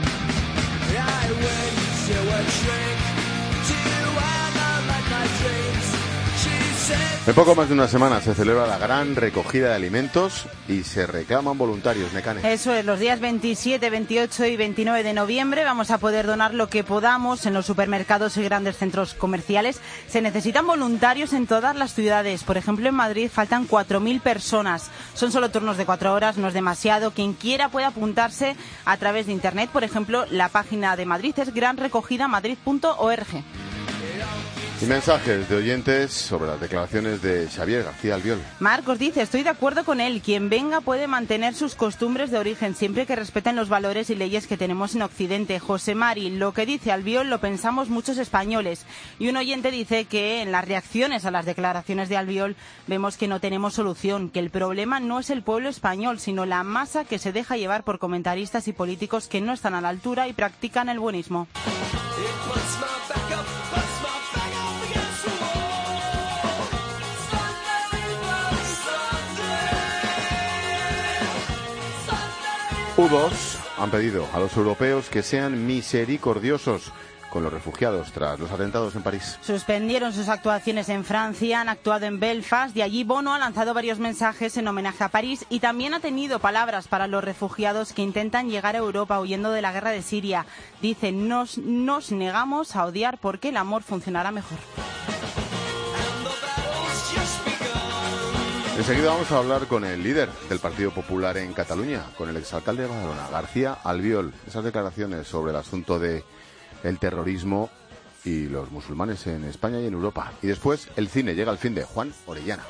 En poco más de una semana se celebra la gran recogida de alimentos y se reclaman voluntarios, Necane. Eso es, los días veintisiete, veintiocho y veintinueve de noviembre vamos a poder donar lo que podamos en los supermercados y grandes centros comerciales. Se necesitan voluntarios en todas las ciudades. Por ejemplo, en Madrid faltan cuatro mil personas. Son solo turnos de cuatro horas, no es demasiado. Quien quiera puede apuntarse a través de Internet. Por ejemplo, la página de Madrid es gran recogida madrid punto org. Y mensajes de oyentes sobre las declaraciones de Xavier García Albiol. Marcos dice, estoy de acuerdo con él. Quien venga puede mantener sus costumbres de origen, siempre que respeten los valores y leyes que tenemos en Occidente. José Mari, lo que dice Albiol lo pensamos muchos españoles. Y un oyente dice que en las reacciones a las declaraciones de Albiol vemos que no tenemos solución, que el problema no es el pueblo español, sino la masa que se deja llevar por comentaristas y políticos que no están a la altura y practican el buenismo. U dos han pedido a los europeos que sean misericordiosos con los refugiados tras los atentados en París. Suspendieron sus actuaciones en Francia, han actuado en Belfast y allí Bono ha lanzado varios mensajes en homenaje a París y también ha tenido palabras para los refugiados que intentan llegar a Europa huyendo de la guerra de Siria. Dice, nos, nos negamos a odiar porque el amor funcionará mejor. Enseguida vamos a hablar con el líder del Partido Popular en Cataluña, con el exalcalde de Badalona, García Albiol. Esas declaraciones sobre el asunto de el terrorismo y los musulmanes en España y en Europa. Y después el cine, llega al fin de Juan Orellana.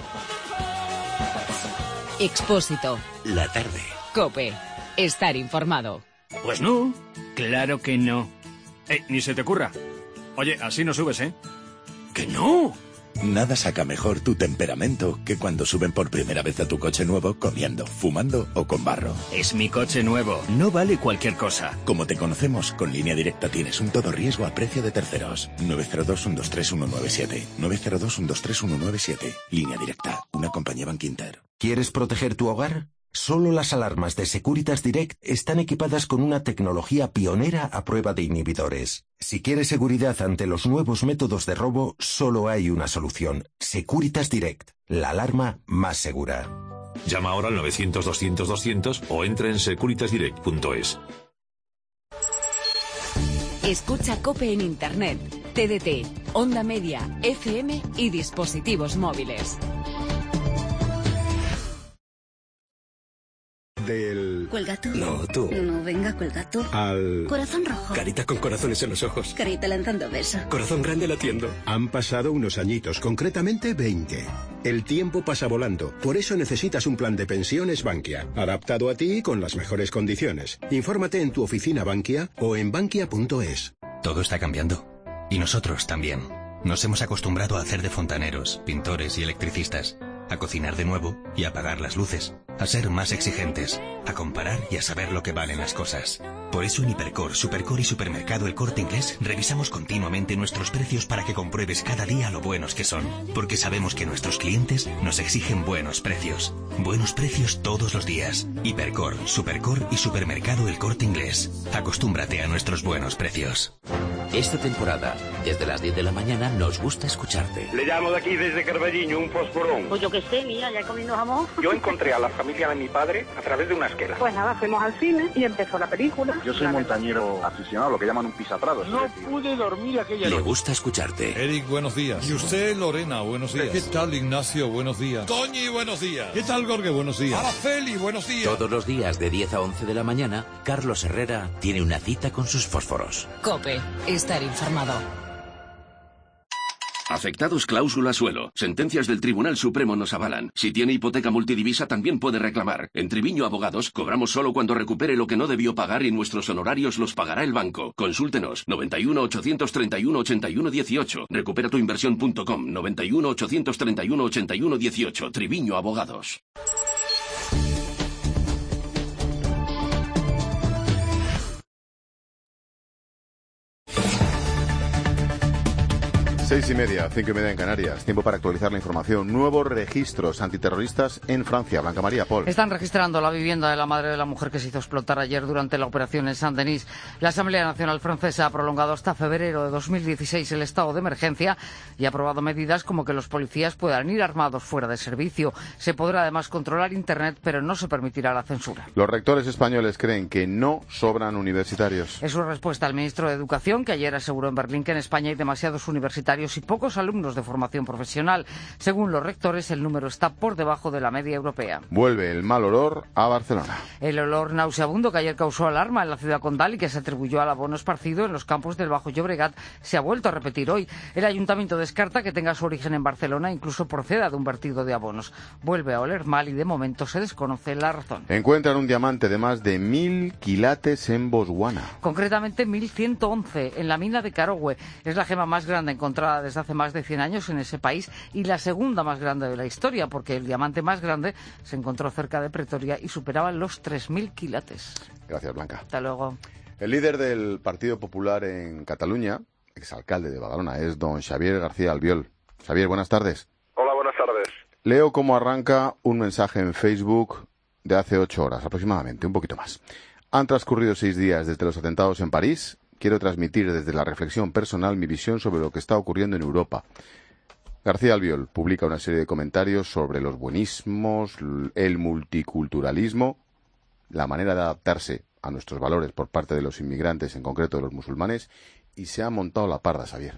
Expósito. La tarde. COPE. Estar informado. Pues no, claro que no. Eh, ni se te ocurra. Oye, así no subes, ¿eh? ¡Que no! Nada saca mejor tu temperamento que cuando suben por primera vez a tu coche nuevo comiendo, fumando o con barro. Es mi coche nuevo, no vale cualquier cosa. Como te conocemos, con Línea Directa tienes un todo riesgo a precio de terceros. nueve cero dos, uno dos tres, uno nueve siete. nueve cero dos, uno dos tres, uno nueve siete. Línea Directa, una compañía Bankinter. ¿Quieres proteger tu hogar? Solo las alarmas de Securitas Direct están equipadas con una tecnología pionera a prueba de inhibidores. Si quieres seguridad ante los nuevos métodos de robo, solo hay una solución. Securitas Direct, la alarma más segura. Llama ahora al novecientos, doscientos, doscientos o entra en securitas direct punto es. Escucha COPE en Internet, T D T, Onda Media, F M y dispositivos móviles. Del... ¿Cuelga tú? No, tú. No, venga, cuelga tú. Al... Corazón rojo. Carita con corazones en los ojos. Carita lanzando beso. Corazón grande latiendo. Han pasado unos añitos, concretamente veinte. El tiempo pasa volando, por eso necesitas un plan de pensiones Bankia, adaptado a ti y con las mejores condiciones. Infórmate en tu oficina Bankia o en bankia punto es. Todo está cambiando. Y nosotros también. Nos hemos acostumbrado a hacer de fontaneros, pintores y electricistas, a cocinar de nuevo y a apagar las luces, a ser más exigentes, a comparar y a saber lo que valen las cosas. Por eso en Hipercor, Supercor y Supermercado El Corte Inglés revisamos continuamente nuestros precios para que compruebes cada día lo buenos que son. Porque sabemos que nuestros clientes nos exigen buenos precios. Buenos precios todos los días. Hipercor, Supercor y Supermercado El Corte Inglés. Acostúmbrate a nuestros buenos precios. Esta temporada, desde las diez de la mañana, nos gusta escucharte. Le llamo de aquí desde Carballiño, un fosforón. Pues yo qué sé, mira, ya comiendo jamón. Yo encontré a la familia de mi padre a través de una esquela. Pues nada, fuimos al cine y empezó la película. Yo soy montañero aficionado, lo que llaman un pisaprados. No pude dormir aquella noche. Le gusta escucharte. Eric, buenos días. Y usted, Lorena, buenos días. ¿Qué tal, Ignacio? Buenos días. Toñi, buenos días. ¿Qué tal, Gorge? Buenos días. Araceli, buenos días. Todos los días de diez a once de la mañana, Carlos Herrera tiene una cita con sus fósforos. COPE. Estar informado. Afectados cláusula suelo. Sentencias del Tribunal Supremo nos avalan. Si tiene hipoteca multidivisa también puede reclamar. En Triviño Abogados cobramos solo cuando recupere lo que no debió pagar y nuestros honorarios los pagará el banco. Consúltenos. noventa y uno, ochocientos treinta y uno, ochenta y uno dieciocho. recupera tu inversión punto com. noventa y uno, ochocientos treinta y uno, ochenta y uno dieciocho. Triviño Abogados. Seis y media, cinco y media en Canarias. Tiempo para actualizar la información. Nuevos registros antiterroristas en Francia. Blanca María Pol. Están registrando la vivienda de la madre de la mujer que se hizo explotar ayer durante la operación en Saint-Denis. La Asamblea Nacional Francesa ha prolongado hasta febrero de dos mil dieciséis el estado de emergencia y ha aprobado medidas como que los policías puedan ir armados fuera de servicio. Se podrá además controlar Internet, pero no se permitirá la censura. Los rectores españoles creen que no sobran universitarios. Es su respuesta al ministro de Educación, que ayer aseguró en Berlín que en España hay demasiados universitarios y pocos alumnos de formación profesional. Según los rectores, el número está por debajo de la media europea. Vuelve el mal olor a Barcelona. El olor nauseabundo que ayer causó alarma en la ciudad condal y que se atribuyó al abono esparcido en los campos del Bajo Llobregat se ha vuelto a repetir hoy. El ayuntamiento descarta que tenga su origen en Barcelona, incluso proceda de un vertido de abonos. Vuelve a oler mal y de momento se desconoce la razón. Encuentran un diamante de más de mil quilates en Botswana. Concretamente mil ciento once en la mina de Karogwe. Es la gema más grande encontrada desde hace más de cien años en ese país y la segunda más grande de la historia, porque el diamante más grande se encontró cerca de Pretoria y superaba los tres mil quilates. Gracias, Blanca. Hasta luego. El líder del Partido Popular en Cataluña, exalcalde de Badalona, es don Xavier García Albiol. Xavier, buenas tardes. Hola, buenas tardes. Leo cómo arranca un mensaje en Facebook de hace ocho horas aproximadamente, un poquito más. Han transcurrido seis días desde los atentados en París. Quiero transmitir desde la reflexión personal mi visión sobre lo que está ocurriendo en Europa. García Albiol publica una serie de comentarios sobre los buenismos, el multiculturalismo, la manera de adaptarse a nuestros valores por parte de los inmigrantes, en concreto de los musulmanes, y se ha montado la parda, Xavier.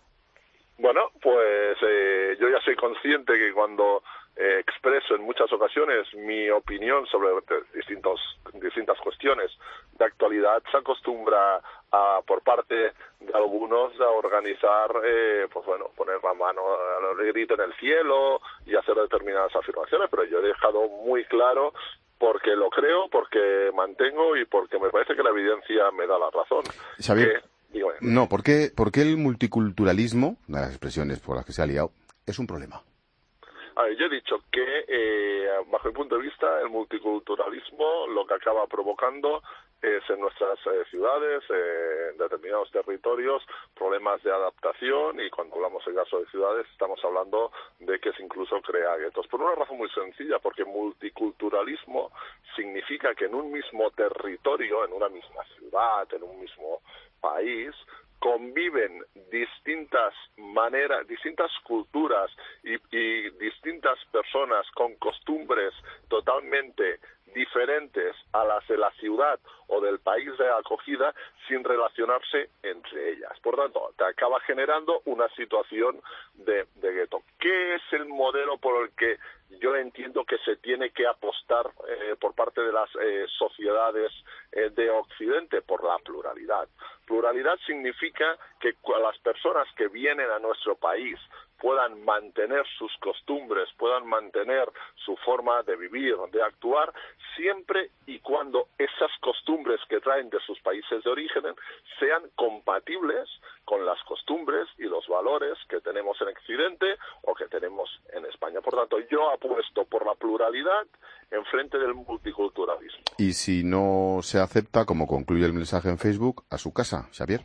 Bueno, pues eh, yo ya soy consciente que cuando eh, expreso en muchas ocasiones mi opinión sobre distintos, distintas cuestiones de actualidad, se acostumbra a, por parte de algunos, a organizar, eh, pues bueno, poner la mano al grito en el cielo y hacer determinadas afirmaciones, pero yo he dejado muy claro porque lo creo, porque mantengo y porque me parece que la evidencia me da la razón. Xavier, que, dígame. no, ¿por qué, ¿por qué el multiculturalismo, una de las expresiones por las que se ha liado, es un problema? A ver, yo he dicho que, eh, bajo mi punto de vista, el multiculturalismo lo que acaba provocando es en nuestras eh, ciudades, eh, en determinados territorios, problemas de adaptación, y cuando hablamos en caso de ciudades estamos hablando de que se incluso crea guetos. Por una razón muy sencilla, porque multiculturalismo significa que en un mismo territorio, en una misma ciudad, en un mismo país, conviven distintas maneras, distintas culturas y, y distintas personas con costumbres totalmente diferentes a las de la ciudad o del país de acogida sin relacionarse entre ellas. Por tanto, te acaba generando una situación de, de gueto. ¿Qué es el modelo por el que yo entiendo que se tiene que apostar eh, por parte de las eh, sociedades eh, de Occidente? Por la pluralidad. Pluralidad significa que las personas que vienen a nuestro país puedan mantener sus costumbres, puedan mantener su forma de vivir, de actuar, siempre y cuando esas costumbres que traen de sus países de origen sean compatibles con las costumbres y los valores que tenemos en Occidente o que tenemos en España. Por tanto, yo apuesto por la pluralidad en frente del multiculturalismo. Y si no se acepta, como concluye el mensaje en Facebook, a su casa, Xavier.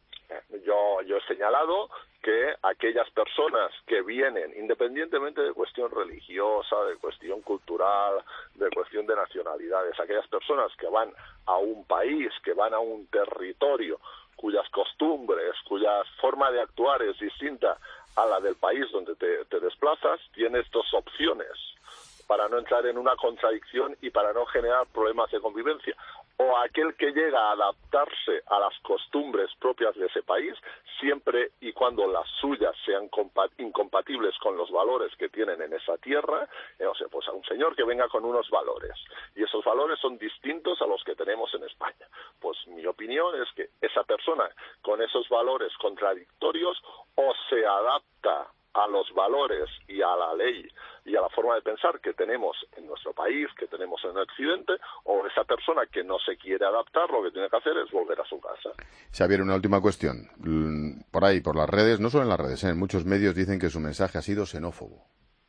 Yo, yo he señalado que aquellas personas que vienen, independientemente de cuestión religiosa, de cuestión cultural, de cuestión de nacionalidades, aquellas personas que van a un país, que van a un territorio, cuyas costumbres, cuya forma de actuar es distinta a la del país donde te, te desplazas, tienes dos opciones para no entrar en una contradicción y para no generar problemas de convivencia. o aquel que llega a adaptarse a las costumbres propias de ese país, siempre y cuando las suyas sean incompatibles con los valores que tienen en esa tierra, eh, o sea, pues a un señor que venga con unos valores, y esos valores son distintos a los que tenemos en España. Pues mi opinión es que esa persona con esos valores contradictorios o se adapta a los valores y a la ley y a la forma de pensar que tenemos en nuestro país, que tenemos en Occidente, o esa persona que no se quiere adaptar, lo que tiene que hacer es volver a su casa. Xavier, una última cuestión. Por ahí, por las redes, no solo en las redes, ¿eh? En muchos medios dicen que su mensaje ha sido xenófobo.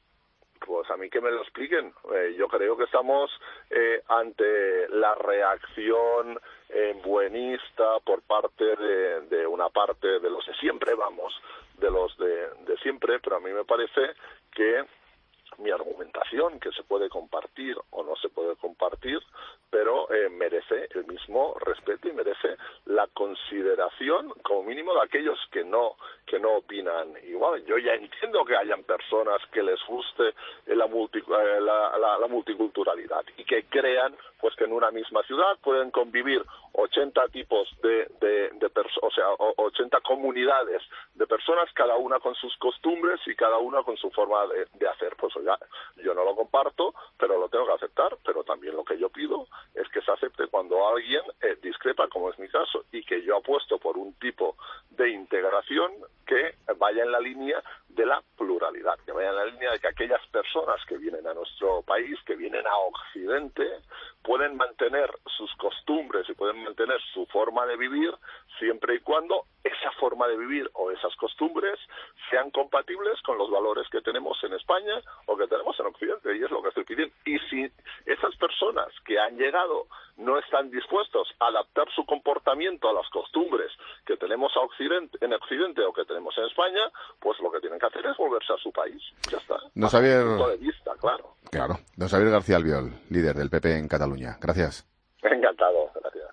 Pues a mí que me lo expliquen. Eh, yo creo que estamos eh, ante la reacción eh, buenista por parte de, de una parte de los de siempre, vamos, de los de, de siempre, pero a mí me parece que mi argumentación, que se puede compartir o no se puede compartir, pero eh, merece el mismo respeto y merece la consideración, como mínimo, de aquellos que no que no opinan igual. Yo ya entiendo que hayan personas que les guste la, multi, eh, la, la, la multiculturalidad y que crean pues que en una misma ciudad pueden convivir ochenta tipos de, de, de personas, o sea, ochenta comunidades de personas, cada una con sus costumbres y cada una con su forma de, de hacer. Pues oiga, yo no lo comparto, pero lo tengo que aceptar, pero también lo que yo pido es que se acepte cuando alguien eh, discrepa, como es mi caso, y que yo apuesto por un tipo de integración que vaya en la línea de la pluralidad, que vaya en la línea de que aquellas personas que vienen a nuestro país, que vienen a Occidente, pueden mantener sus costumbres y pueden mantener su forma de vivir siempre y cuando esa forma de vivir o esas costumbres sean compatibles con los valores que tenemos en España o que tenemos en Occidente, y es lo que estoy pidiendo. Y si esas personas que han llegado no están dispuestos a adaptar su comportamiento a las costumbres que tenemos a Occidente, en Occidente o que tenemos en España, pues lo que tienen que hacer es volverse a su país. Ya está. Don Xavier... punto de vista, claro. Claro. Don Xavier García Albiol, líder del P P en Cataluña. Gracias. Encantado. Gracias.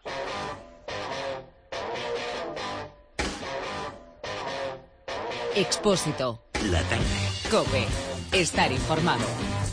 Expósito. La tarde. COPE. Estar informado.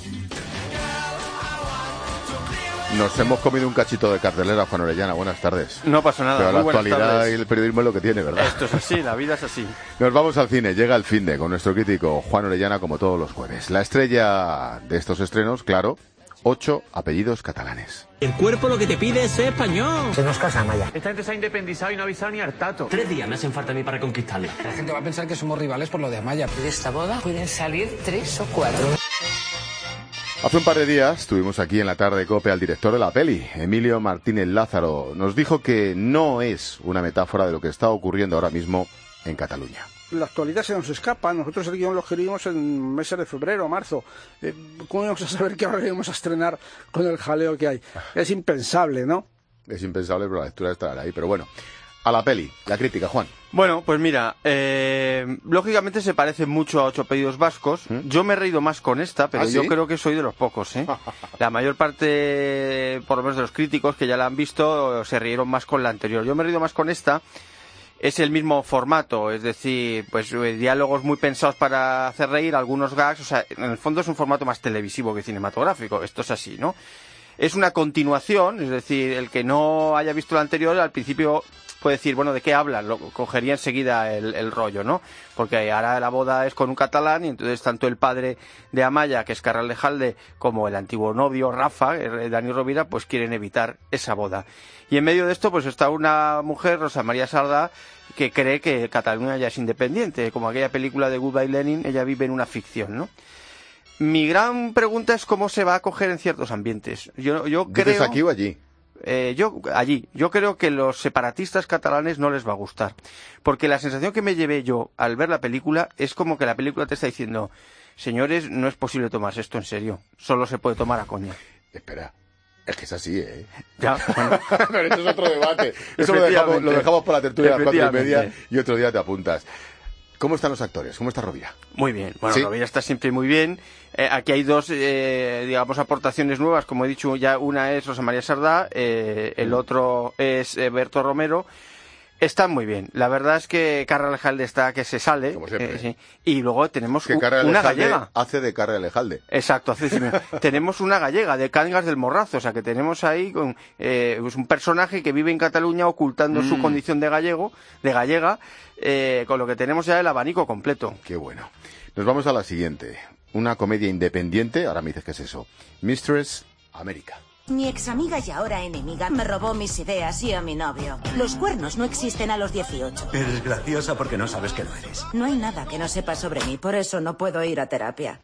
Nos hemos comido un cachito de cartelera, Juan Orellana. Buenas tardes. No pasa nada. Pero la Muy actualidad tardes. y el periodismo es lo que tiene, ¿verdad? Esto es así, la vida es así. Nos vamos al cine. Llega el finde con nuestro crítico Juan Orellana, como todos los jueves. La estrella de estos estrenos, claro, ocho apellidos catalanes. El cuerpo lo que te pide es ser español. Se nos casa, Maya. Esta gente se ha independizado y no ha avisado ni al tato. Tres días me hacen falta a mí para conquistarla. La gente va a pensar que somos rivales por lo de Amaya. De esta boda pueden salir tres o cuatro. Hace un par de días tuvimos aquí en la tarde COPE al director de la peli, Emilio Martínez Lázaro. Nos dijo que no es una metáfora de lo que está ocurriendo ahora mismo en Cataluña. La actualidad se nos escapa. Nosotros el guión lo escribimos en meses de febrero o marzo. Eh, ¿Cómo íbamos a saber que ahora íbamos a estrenar con el jaleo que hay? Es impensable, ¿no? Es impensable, pero la lectura estará ahí. Pero bueno, a la peli, la crítica, Juan. Bueno, pues mira, eh, lógicamente se parece mucho a Ocho apellidos vascos. ¿Mm? Yo me he reído más con esta, pero ¿Ah, yo sí? creo que soy de los pocos, ¿eh? La mayor parte, por lo menos de los críticos que ya la han visto, se rieron más con la anterior. Yo me he reído más con esta. Es el mismo formato, es decir, pues diálogos muy pensados para hacer reír, algunos gags, o sea, en el fondo es un formato más televisivo que cinematográfico, esto es así, ¿no? Es una continuación, es decir, el que no haya visto la anterior, al principio puede decir, bueno, ¿de qué hablan? Lo cogería enseguida el, el rollo, ¿no? Porque ahora la boda es con un catalán y entonces tanto el padre de Amaya, que es Carralejalde, como el antiguo novio, Rafa, Dani Rovira, pues quieren evitar esa boda. Y en medio de esto, pues está una mujer, Rosa María Sardá, que cree que Cataluña ya es independiente. Como aquella película de Goodbye Lenin, ella vive en una ficción, ¿no? Mi gran pregunta es cómo se va a acoger en ciertos ambientes. Yo, yo creo... ¿Dices aquí o allí? Eh, yo, allí. Yo creo que los separatistas catalanes no les va a gustar. Porque la sensación que me llevé yo al ver la película es como que la película te está diciendo, señores, no es posible tomarse esto en serio. Solo se puede tomar a coña. Espera. Es que es así, ¿eh? Ya, bueno. Pero eso es otro debate. Eso lo dejamos, lo dejamos para la tertulia a las cuatro y media y otro día te apuntas. ¿Cómo están los actores? ¿Cómo está Rovira? Muy bien. Bueno, ¿Sí? Rovira está siempre muy bien. Eh, aquí hay dos, eh, digamos, aportaciones nuevas. Como he dicho, ya una es Rosa María Sardá, eh, el otro es eh, Berto Romero. Están muy bien. La verdad es que Carra Alejalde está que se sale. Como siempre. Eh, sí. Y luego tenemos que u, una gallega. Hace de Carra Alejalde. Exacto. Hace, sí, tenemos una gallega de Cangas del Morrazo. O sea, que tenemos ahí con, eh, pues un personaje que vive en Cataluña ocultando mm. su condición de gallego, de gallega, eh, con lo que tenemos ya el abanico completo. Qué bueno. Nos vamos a la siguiente. Una comedia independiente. Ahora me dices qué es eso. Mistress America. Mi ex amiga y ahora enemiga me robó mis ideas y a mi novio. Los cuernos no existen a los dieciocho. Eres graciosa porque no sabes que lo eres. No hay nada que no sepa sobre mí, por eso no puedo ir a terapia.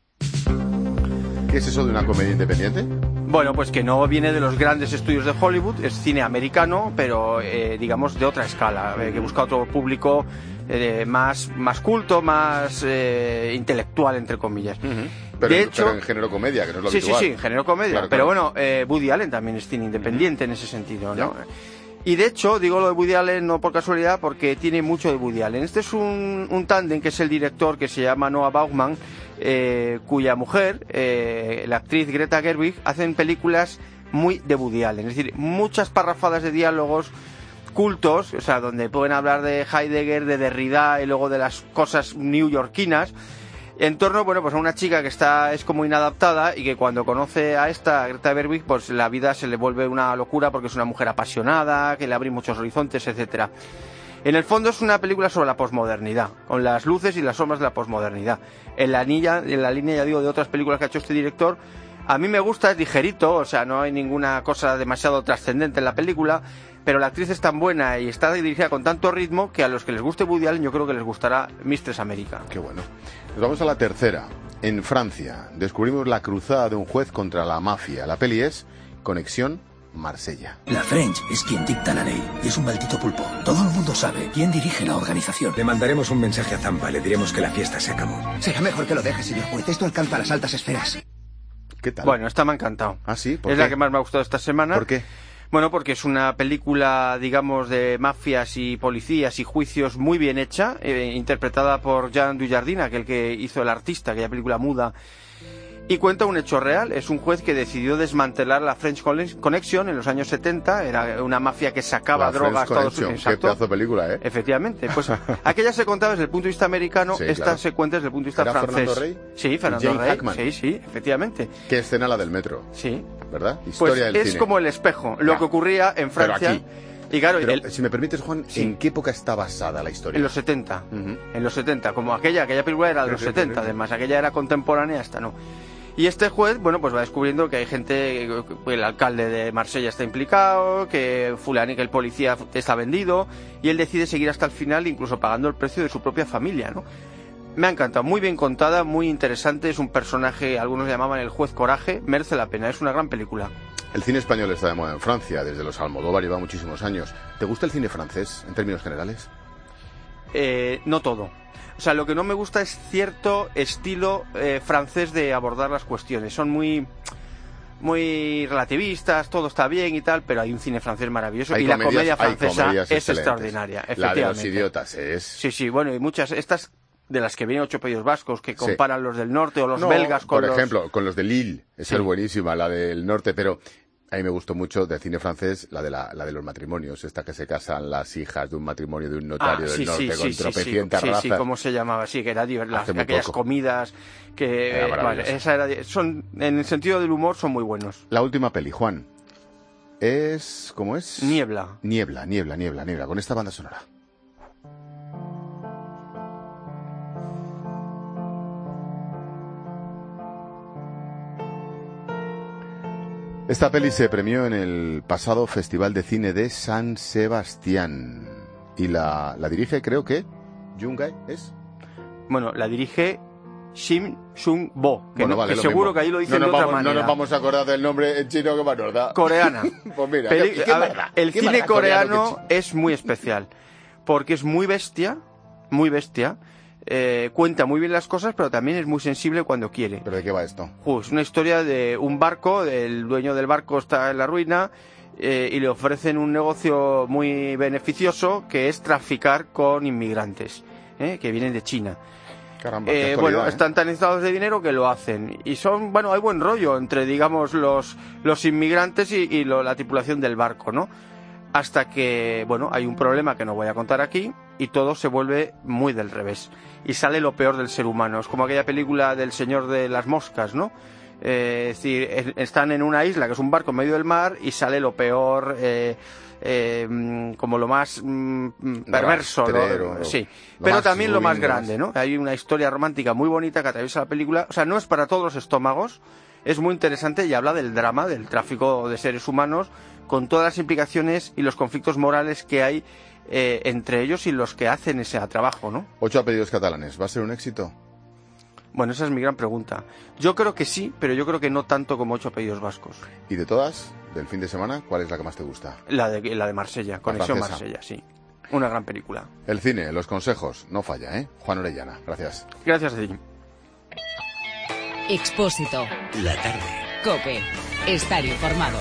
¿Qué es eso de una comedia independiente? Bueno, pues que no viene de los grandes estudios de Hollywood, es cine americano, pero eh, digamos de otra escala, eh, que busca otro público eh, más, más culto, más eh, intelectual, entre comillas. Uh-huh. Pero, de en, hecho, pero en género comedia, que no es lo sí, habitual. Sí, sí, género comedia. Claro, pero claro. bueno, eh, Woody Allen también es cine independiente uh-huh. en ese sentido, ¿no? Ya. Y de hecho, digo lo de Woody Allen no por casualidad, porque tiene mucho de Woody Allen. Este es un, un tándem que es el director, que se llama Noah Baumbach, eh, cuya mujer, eh, la actriz Greta Gerwig, hacen películas muy de Woody Allen. Es decir, muchas parrafadas de diálogos cultos, o sea, donde pueden hablar de Heidegger, de Derrida y luego de las cosas newyorkinas, en torno, bueno, pues a una chica que está es como inadaptada y que cuando conoce a esta, a Greta Gerwig, pues la vida se le vuelve una locura porque es una mujer apasionada, que le abre muchos horizontes, etcétera. En el fondo es una película sobre la posmodernidad, con las luces y las sombras de la posmodernidad. En la, niña, en la línea, ya digo, de otras películas que ha hecho este director, a mí me gusta, es ligerito, o sea, no hay ninguna cosa demasiado trascendente en la película, pero la actriz es tan buena y está dirigida con tanto ritmo que a los que les guste Woody Allen yo creo que les gustará Mistress America. Qué bueno. Nos vamos a la tercera. En Francia descubrimos la cruzada de un juez contra la mafia. La peli es Conexión Marsella. La French es quien dicta la ley y es un maldito pulpo. Todo el mundo sabe quién dirige la organización. Le mandaremos un mensaje a Zampa, le diremos que la fiesta se acabó. Será mejor que lo deje, señor juez. Esto alcanza las altas esferas. ¿Qué tal? Bueno, esta me ha encantado. ¿Ah, sí? ¿Por es qué? la que más me ha gustado esta semana. ¿Por qué? Bueno, porque es una película, digamos, de mafias y policías y juicios muy bien hecha, eh, interpretada por Jean Dujardin, aquel que hizo El Artista, aquella película muda, y cuenta un hecho real. Es un juez que decidió desmantelar la French Connection en los años setenta, era una mafia que sacaba la drogas a Estados Unidos. Exacto. Qué pedazo de película, ¿eh? Efectivamente. Pues aquella se contaba desde el punto de vista americano, sí, esta claro. se cuenta desde el punto de vista ¿Era francés. Fernando Rey? Sí, Fernando Jane Rey. Hackman. Sí, sí, efectivamente. ¿Qué escena la del metro? Sí. ¿Verdad? Historia Pues del es cine. como el espejo, lo ya. que ocurría en Francia. Pero aquí. Y claro, Pero, el, si me permites, Juan, sí. ¿en qué época está basada la historia? En los setenta. Uh-huh. En los setenta, como aquella, aquella película era de los setenta, además, aquella era contemporánea, esta no. Y este juez, bueno, pues va descubriendo que hay gente, que el alcalde de Marsella está implicado, que fulani, que el policía está vendido, y él decide seguir hasta el final, incluso pagando el precio de su propia familia, ¿no? Me ha encantado, muy bien contada, muy interesante, es un personaje, algunos llamaban el juez coraje, merece la pena, es una gran película. El cine español está de moda en Francia, desde los Almodóvar lleva muchísimos años. ¿Te gusta el cine francés, en términos generales? Eh, no todo. O sea, lo que no me gusta es cierto estilo eh, francés de abordar las cuestiones. Son muy muy relativistas, todo está bien y tal, pero hay un cine francés maravilloso y la comedia francesa es extraordinaria. La de Los Idiotas es... Sí, sí, bueno, y muchas, estas de las que vienen ocho pedidos vascos, que comparan sí. los del norte o los no, belgas con por los... ejemplo, con los de Lille, esa sí. es buenísima, la del norte, pero... A mí me gustó mucho del cine francés la de la, la de los matrimonios, esta que se casan las hijas de un matrimonio de un notario ah, sí, del norte sí, con sí, tropecientas sí, razas. Sí, sí, ¿cómo se llamaba? Sí, que era las, aquellas poco. comidas que eh, vale, esa era, son en el sentido del humor son muy buenos. La última peli, Juan, es ¿cómo es? Niebla. Niebla, niebla, niebla, niebla, con esta banda sonora. Esta peli se premió en el pasado Festival de Cine de San Sebastián y la, la dirige, creo que, Jung-Gae, ¿es? Bueno, la dirige Shim Sung-bo, que, bueno, no, vale, que seguro mismo. que ahí lo dicen no de otra vamos, manera. No nos vamos a acordar del nombre en chino que más nos da. Coreana. Pues mira, Peli ¿qué, qué a ver, el ¿Qué cine coreano coreano es muy especial, porque es muy bestia, muy bestia, Eh, cuenta muy bien las cosas, pero también es muy sensible cuando quiere. ¿Pero de qué va esto? Uh, es una historia de un barco, el dueño del barco está en la ruina eh, y le ofrecen un negocio muy beneficioso que es traficar con inmigrantes eh, que vienen de China. Caramba, eh, bueno, ¿eh? Están tan necesitados de dinero que lo hacen y son, bueno, hay buen rollo entre, digamos, los, los inmigrantes y, y lo, la tripulación del barco, ¿no? hasta que, bueno, hay un problema que no voy a contar aquí y todo se vuelve muy del revés. Y sale lo peor del ser humano. Es como aquella película del Señor de las Moscas, ¿no? Eh, es decir, están en una isla que es un barco en medio del mar y sale lo peor, eh, eh, como lo más mm, perverso, Rastrero, lo, sí, lo pero más también lo más ruin, grande, ¿no? Hay una historia romántica muy bonita que atraviesa la película, o sea, no es para todos los estómagos, es muy interesante y habla del drama, del tráfico de seres humanos, con todas las implicaciones y los conflictos morales que hay eh, entre ellos y los que hacen ese trabajo, ¿no? Ocho apellidos catalanes, ¿va a ser un éxito? Bueno, esa es mi gran pregunta. Yo creo que sí, pero yo creo que no tanto como ocho apellidos vascos. ¿Y de todas, del fin de semana, cuál es la que más te gusta? La de, la de Marsella, Conexión Marsella, sí. Una gran película. El cine, los consejos, no falla, ¿eh? Juan Orellana, gracias. Gracias a ti. Expósito. La tarde. COPE. Estar informado.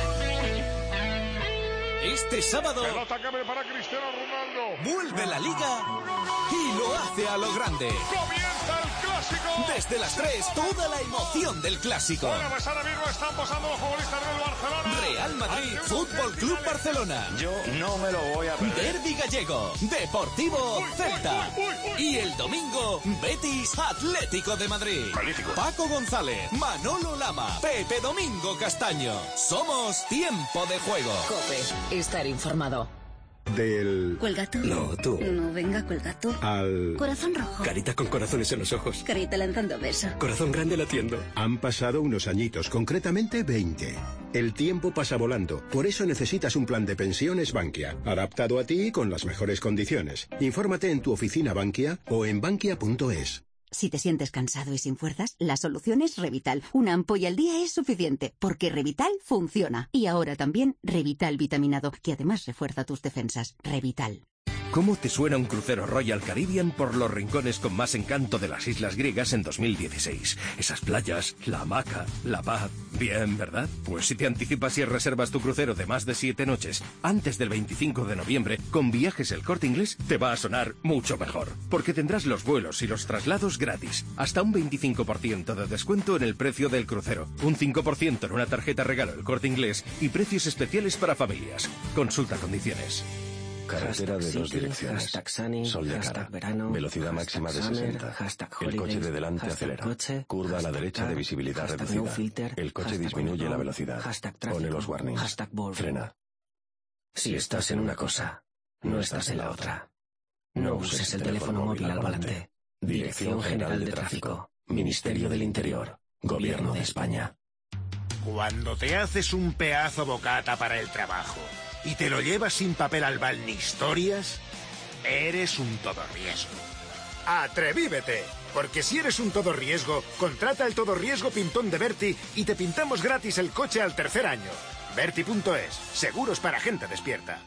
Este sábado Pelota que para Cristiano Ronaldo. vuelve la Liga y lo hace a lo grande. Comienza el clásico. Desde las tres, toda la emoción del clásico. Bueno, pues ahora mismo están posando los futbolistas del Barcelona. Real Madrid, Fútbol Club Barcelona. Yo no me lo voy a perder. Derbi gallego, Deportivo Celta. Y el domingo, Betis Atlético de Madrid. Magnífico. Paco González, Manolo Lama, Pepe Domingo Castaño. Somos Tiempo de Juego. COPE. Estar informado. Del... ¿Cuelga tú? No, tú. No, venga, cuelga tú. Al... Corazón rojo. Carita con corazones en los ojos. Carita lanzando beso. Corazón grande latiendo. Han pasado unos añitos, concretamente veinte. El tiempo pasa volando, por eso necesitas un plan de pensiones Bankia, adaptado a ti y con las mejores condiciones. Infórmate en tu oficina Bankia o en bankia punto es. Si te sientes cansado y sin fuerzas, la solución es Revital. Una ampolla al día es suficiente, porque Revital funciona. Y ahora también Revital vitaminado, que además refuerza tus defensas. Revital. ¿Cómo te suena un crucero Royal Caribbean por los rincones con más encanto de las islas griegas en dos mil dieciséis? Esas playas, la hamaca, la paz. Bien, ¿verdad? Pues si te anticipas y reservas tu crucero de más de siete noches antes del veinticinco de noviembre, con Viajes El Corte Inglés te va a sonar mucho mejor. Porque tendrás los vuelos y los traslados gratis. Hasta un veinticinco por ciento de descuento en el precio del crucero. Un cinco por ciento en una tarjeta regalo El Corte Inglés y precios especiales para familias. Consulta condiciones. Carretera de dos direcciones. Sol de cara. Velocidad máxima de sesenta. El coche de delante acelera. Curva a la derecha de visibilidad reducida. El coche disminuye la velocidad. Pone los warnings. Frena. Si estás en una cosa, no estás en la otra. No uses el teléfono móvil al volante. Dirección General de Tráfico. Ministerio del Interior. Gobierno de España. Cuando te haces un pedazo bocata para el trabajo y te lo llevas sin papel albal ni historias, eres un todorriesgo. ¡Atrevívete! Porque si eres un todorriesgo, contrata el todorriesgo pintón de Berti y te pintamos gratis el coche al tercer año. Berti punto es. Seguros para gente despierta.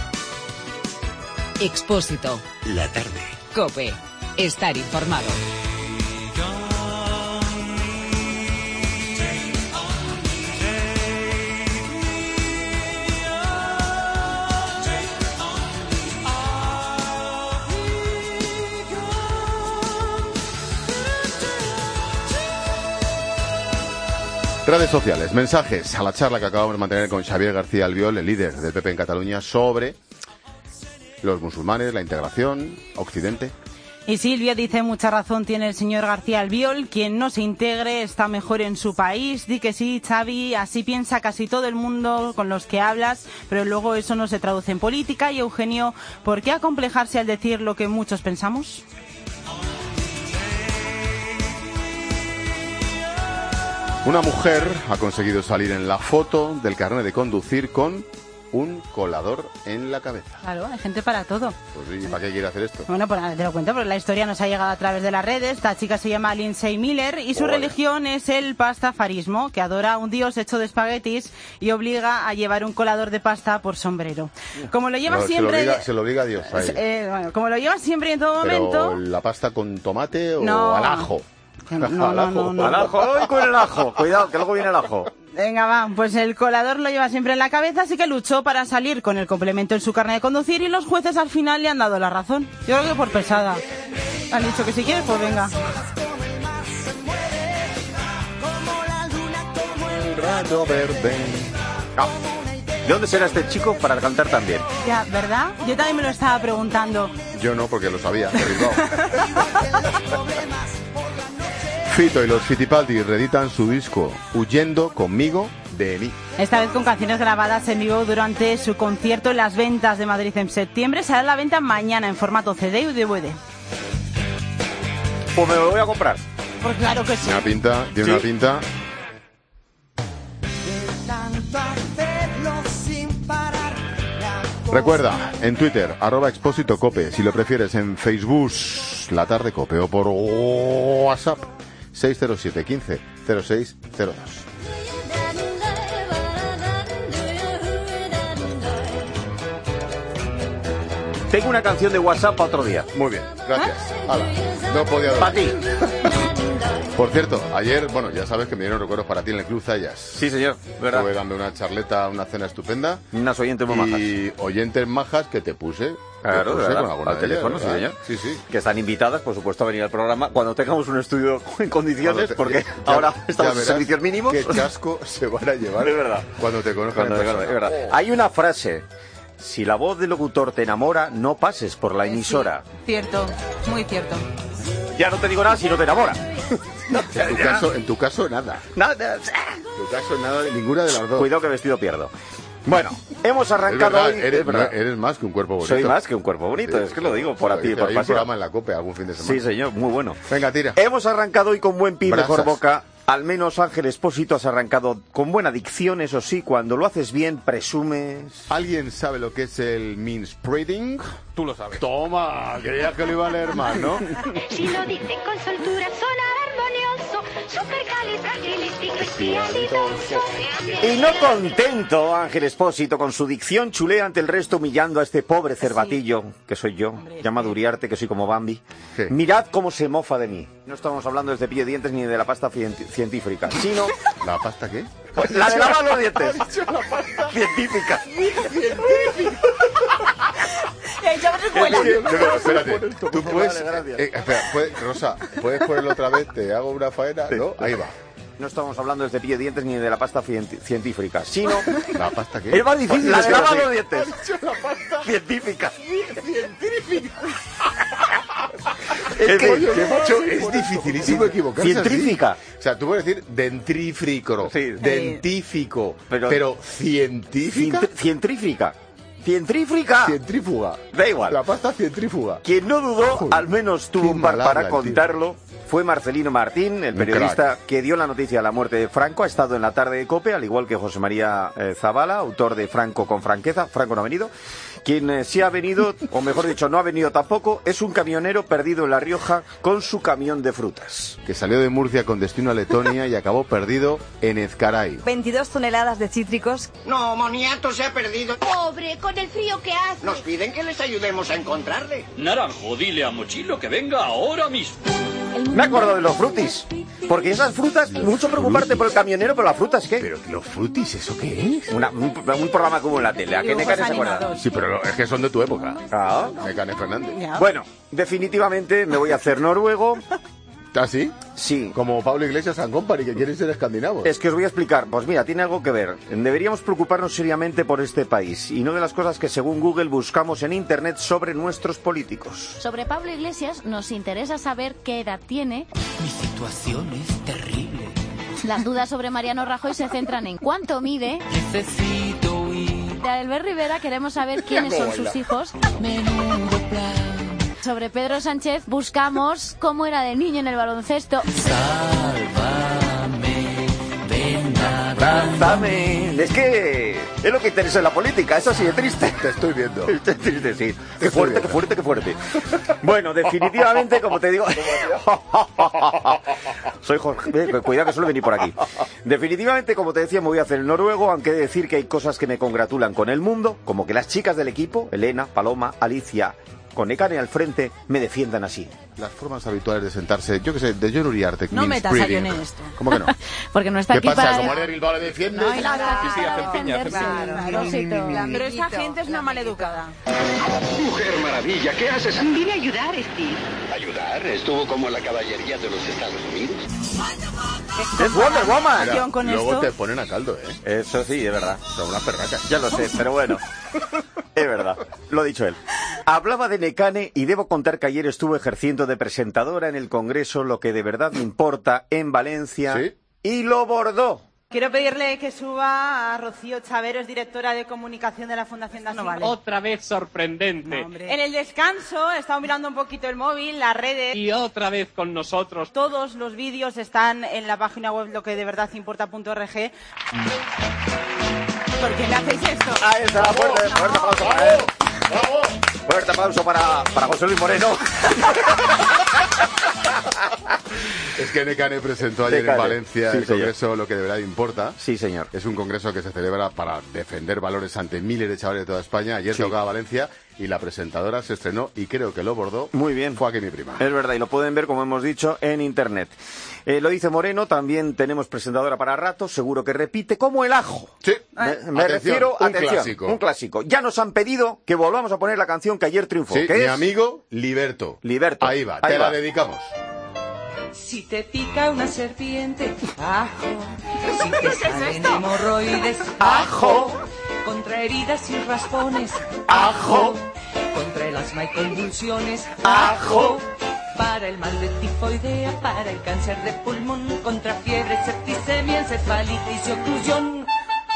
Expósito. La tarde. COPE. Estar informado. Redes sociales, mensajes a la charla que acabamos de mantener con Xavier García Albiol, el líder del P P en Cataluña, sobre los musulmanes, la integración, Occidente. Y Silvia dice, mucha razón tiene el señor García Albiol, quien no se integre está mejor en su país. Di que sí, Xavi, así piensa casi todo el mundo con los que hablas, pero luego eso no se traduce en política. Y Eugenio, ¿por qué acomplejarse al decir lo que muchos pensamos? Una mujer ha conseguido salir en la foto del carnet de conducir con un colador en la cabeza. Claro, hay gente para todo. Pues, ¿y para qué quiere hacer esto? Bueno, pues nada, te lo cuento, porque la historia nos ha llegado a través de las redes. Esta chica se llama Lindsay Miller y su oh, religión vale. es el pastafarismo, que adora a un dios hecho de espaguetis y obliga a llevar un colador de pasta por sombrero. Como lo lleva no, siempre... Se lo, obliga, se lo obliga a Dios. A eh, bueno, como lo lleva siempre y en todo Pero momento... ¿la pasta con tomate o no. al ajo? No, no, al ajo. no, no. Al ajo, hoy con el ajo. Cuidado, que luego viene el ajo. Venga, va, pues el colador lo lleva siempre en la cabeza, así que luchó para salir con el complemento en su carnet de conducir y los jueces al final le han dado la razón. Yo creo que por pesada. Han dicho que si quieres, pues venga. El rayo verde. No. ¿De dónde será este chico para cantar tan bien? Ya, ¿verdad? Yo también me lo estaba preguntando. Yo no, porque lo sabía, de Bilbao. Fito y los Fittipaldi reeditan su disco Huyendo conmigo de mí. Esta vez con canciones grabadas en vivo durante su concierto en las ventas de Madrid en septiembre. Será a la venta mañana en formato C D y D V D. Pues me lo voy a comprar. Pues claro que sí. Una pinta, tiene ¿Sí? una pinta. Recuerda, en Twitter, arroba Expósito Cope, si lo prefieres en Facebook, La Tarde Cope, o por WhatsApp, seis cero siete, quince, cero seis cero dos. Tengo una canción de WhatsApp para otro día. Muy bien, gracias. Hala, no podía dar. Para ti. Por cierto, ayer, bueno, ya sabes que me dieron recuerdos para ti en el Club Zayas. Sí, señor, verdad. Estuve dando una charleta, una cena estupenda. Unas oyentes muy majas. Y oyentes majas que te puse. Claro, te puse verdad, con alguna al de teléfono, ellas, sí, señor. Sí, sí. Que están invitadas, por supuesto, a venir al programa cuando tengamos un estudio en condiciones, te, porque ya, ahora estamos en servicios mínimos. Qué chasco se van a llevar. Es verdad. Cuando te conozcan cuando en persona. Es verdad. Oh. Hay una frase. Si la voz del locutor te enamora, no pases por la emisora. Sí, cierto, muy cierto. Ya no te digo nada si no te enamora. No, en, tu caso, en tu caso, nada. Nada. En tu caso, nada, ninguna de las dos. Cuidado que vestido pierdo. Bueno, hemos arrancado verdad, hoy... Eres, no, eres más que un cuerpo bonito. Soy más que un cuerpo bonito, sí, es que lo digo por a ti y por pasión. Hay un programa en la COPE algún fin de semana. Sí, señor, muy bueno. Venga, tira. Hemos arrancado hoy con buen pie, Brasas. mejor boca. Al menos Ángel Expósito has arrancado con buena dicción, eso sí, cuando lo haces bien, presumes... ¿Alguien sabe lo que es el minspreading? Tú lo sabes. Toma, creías que lo iba a leer más, ¿no? Si lo dicen con soltura, sonar armonioso, supercalifragilisticoespialidoso. Y no contento, Ángel Expósito, con su dicción chulea ante el resto, humillando a este pobre cervatillo, sí. que soy yo, llamado Uriarte, que soy como Bambi. Sí. Mirad cómo se mofa de mí. No estamos hablando de cepillo de dientes ni de la pasta científica, sino... ¿La pasta qué? Pues la de lavar los dientes. La pasta científica. Científica. Espérate, tú puedes... Eh, espera, puedes, Rosa, ¿puedes ponerlo otra vez? Te hago una faena, ¿no? Ahí va. No estamos hablando de cepillo de dientes ni de la pasta científica, sino... ¿La pasta qué? Es más difícil, la de lavar los dientes. La pasta científica. Científica. Es que, que macho, es dificilísimo equivocarse. Científica. Así. O sea, tú puedes decir dentrífico, sí. dentífico, pero, pero científica. Científica. Científica. Cientrífuga. Da igual. La pasta cientrífuga. Quien no dudó, Joder, al menos tuvo un par para contarlo. Fue Marcelino Martín, el periodista que dio la noticia de la muerte de Franco. Ha estado en la tarde de COPE, al igual que José María eh, Zavala, autor de Franco con franqueza. Franco no ha venido. Quien eh, sí ha venido, o mejor dicho, no ha venido tampoco, es un camionero perdido en La Rioja con su camión de frutas. Que salió de Murcia con destino a Letonia y acabó perdido en Ezcaray. veintidós toneladas de cítricos. No, Moniato se ha perdido. Pobre, con el frío que hace. Nos piden que les ayudemos a encontrarle. Naranjo, dile a Mochilo que venga ahora mismo. Me acuerdo de los frutis. Porque esas frutas, los mucho preocuparte frutis. Por el camionero, pero las frutas, ¿qué? ¿Pero los frutis, eso qué es? Una, un, un programa que hubo en la tele. ¿A qué Necane se acuerda? Sí, pero es que son de tu época. Ah. Necane Fernández. Ya. Bueno, definitivamente me voy a hacer noruego. ¿Ah, sí? Sí. Como Pablo Iglesias and Company, que quieren ser escandinavos. Es que os voy a explicar. Pues mira, tiene algo que ver. Deberíamos preocuparnos seriamente por este país y no de las cosas que según Google buscamos en Internet sobre nuestros políticos. Sobre Pablo Iglesias nos interesa saber qué edad tiene. Mi situación es terrible. Las dudas sobre Mariano Rajoy se centran en cuánto mide. Necesito ir. De Albert Rivera queremos saber quiénes son sus hijos. Menudo plan. Sobre Pedro Sánchez buscamos cómo era de niño en el baloncesto. Sálvame, ven a abrázame. Es que es lo que interesa en la política, eso sí es triste. Te estoy viendo. Es triste, sí. Qué fuerte, qué fuerte, qué fuerte. Bueno, definitivamente, como te digo... Soy Jorge, eh, cuidado que suelo venir por aquí. Definitivamente, como te decía, me voy a hacer el noruego, aunque he de decir que hay cosas que me congratulan con el mundo, como que las chicas del equipo, Elena, Paloma, Alicia con Nekane al frente, me defiendan así. Las formas habituales de sentarse, yo que sé, de John Uriarte. No metas a John en esto. ¿Cómo que no? Porque no está ¿Qué aquí pasa? para... ¿Cómo Eddie Bilbao le defiende? No, no, no, sí, sí, hacen piña, hacen Claro, pero esa gente es una maleducada. Mujer maravilla, ¿qué haces? Vine a ayudar, Steve. ¿Ayudar? ¿Estuvo como la caballería de los Estados Unidos? ¡Es Wonder Woman! Mira, con luego esto. te ponen a caldo, ¿eh? Eso sí, es verdad. Son unas perracas. Ya lo sé, pero bueno. Es verdad, lo ha dicho él. Hablaba de Nekane y debo contar que ayer estuvo ejerciendo de presentadora en el Congreso, lo que de verdad me importa, en Valencia. ¿Sí? Y lo bordó. Quiero pedirle que suba a Rocío Chaveros, directora de comunicación de la Fundación de Así. Otra vez sorprendente. No, en el descanso he estado mirando un poquito el móvil, las redes. Y otra vez con nosotros. Todos los vídeos están en la página web lo que de verdad importa punto org. ¿Por qué me hacéis esto? Ahí está, fuerte, fuerte aplauso para él. Fuerte aplauso para, para José Luis Moreno. Es que Nekane presentó ayer Nekane. en Valencia Sí, el señor. congreso Lo que de verdad importa. Sí, señor. Es un congreso que se celebra para defender valores ante miles de chavales de toda España. Ayer Sí. tocaba Valencia y la presentadora se estrenó y creo que lo bordó. Muy bien. Fue aquí mi prima. Es verdad, y lo pueden ver, como hemos dicho, en internet. Eh, lo dice Moreno, también tenemos presentadora para rato, seguro que repite, como el ajo. Sí. Me, me Atención, refiero, un atención, clásico. un clásico. Ya nos han pedido que volvamos a poner la canción que ayer triunfó. Sí, que mi es amigo Liberto. Liberto. Ahí va, Ahí te va. la dedicamos. Si te pica una serpiente, ajo. Si te salen hemorroides, ajo. Contra heridas y raspones, ajo. Contra el asma y convulsiones, ajo. Para el mal de tifoidea, para el cáncer de pulmón, contra fiebre, septicemia, encefalitis y oclusión.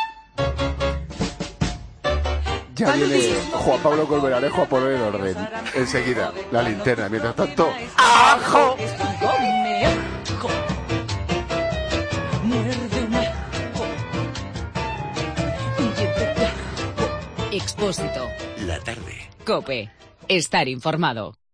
Ya viene Juan Pablo Colmenarejo a poner en orden. Enseguida, la linterna. Mientras tanto, ¡ajo! Come ajo. Muerde un ajo. Inyéctate ajo. Expósito. La tarde. COPE. Estar informado.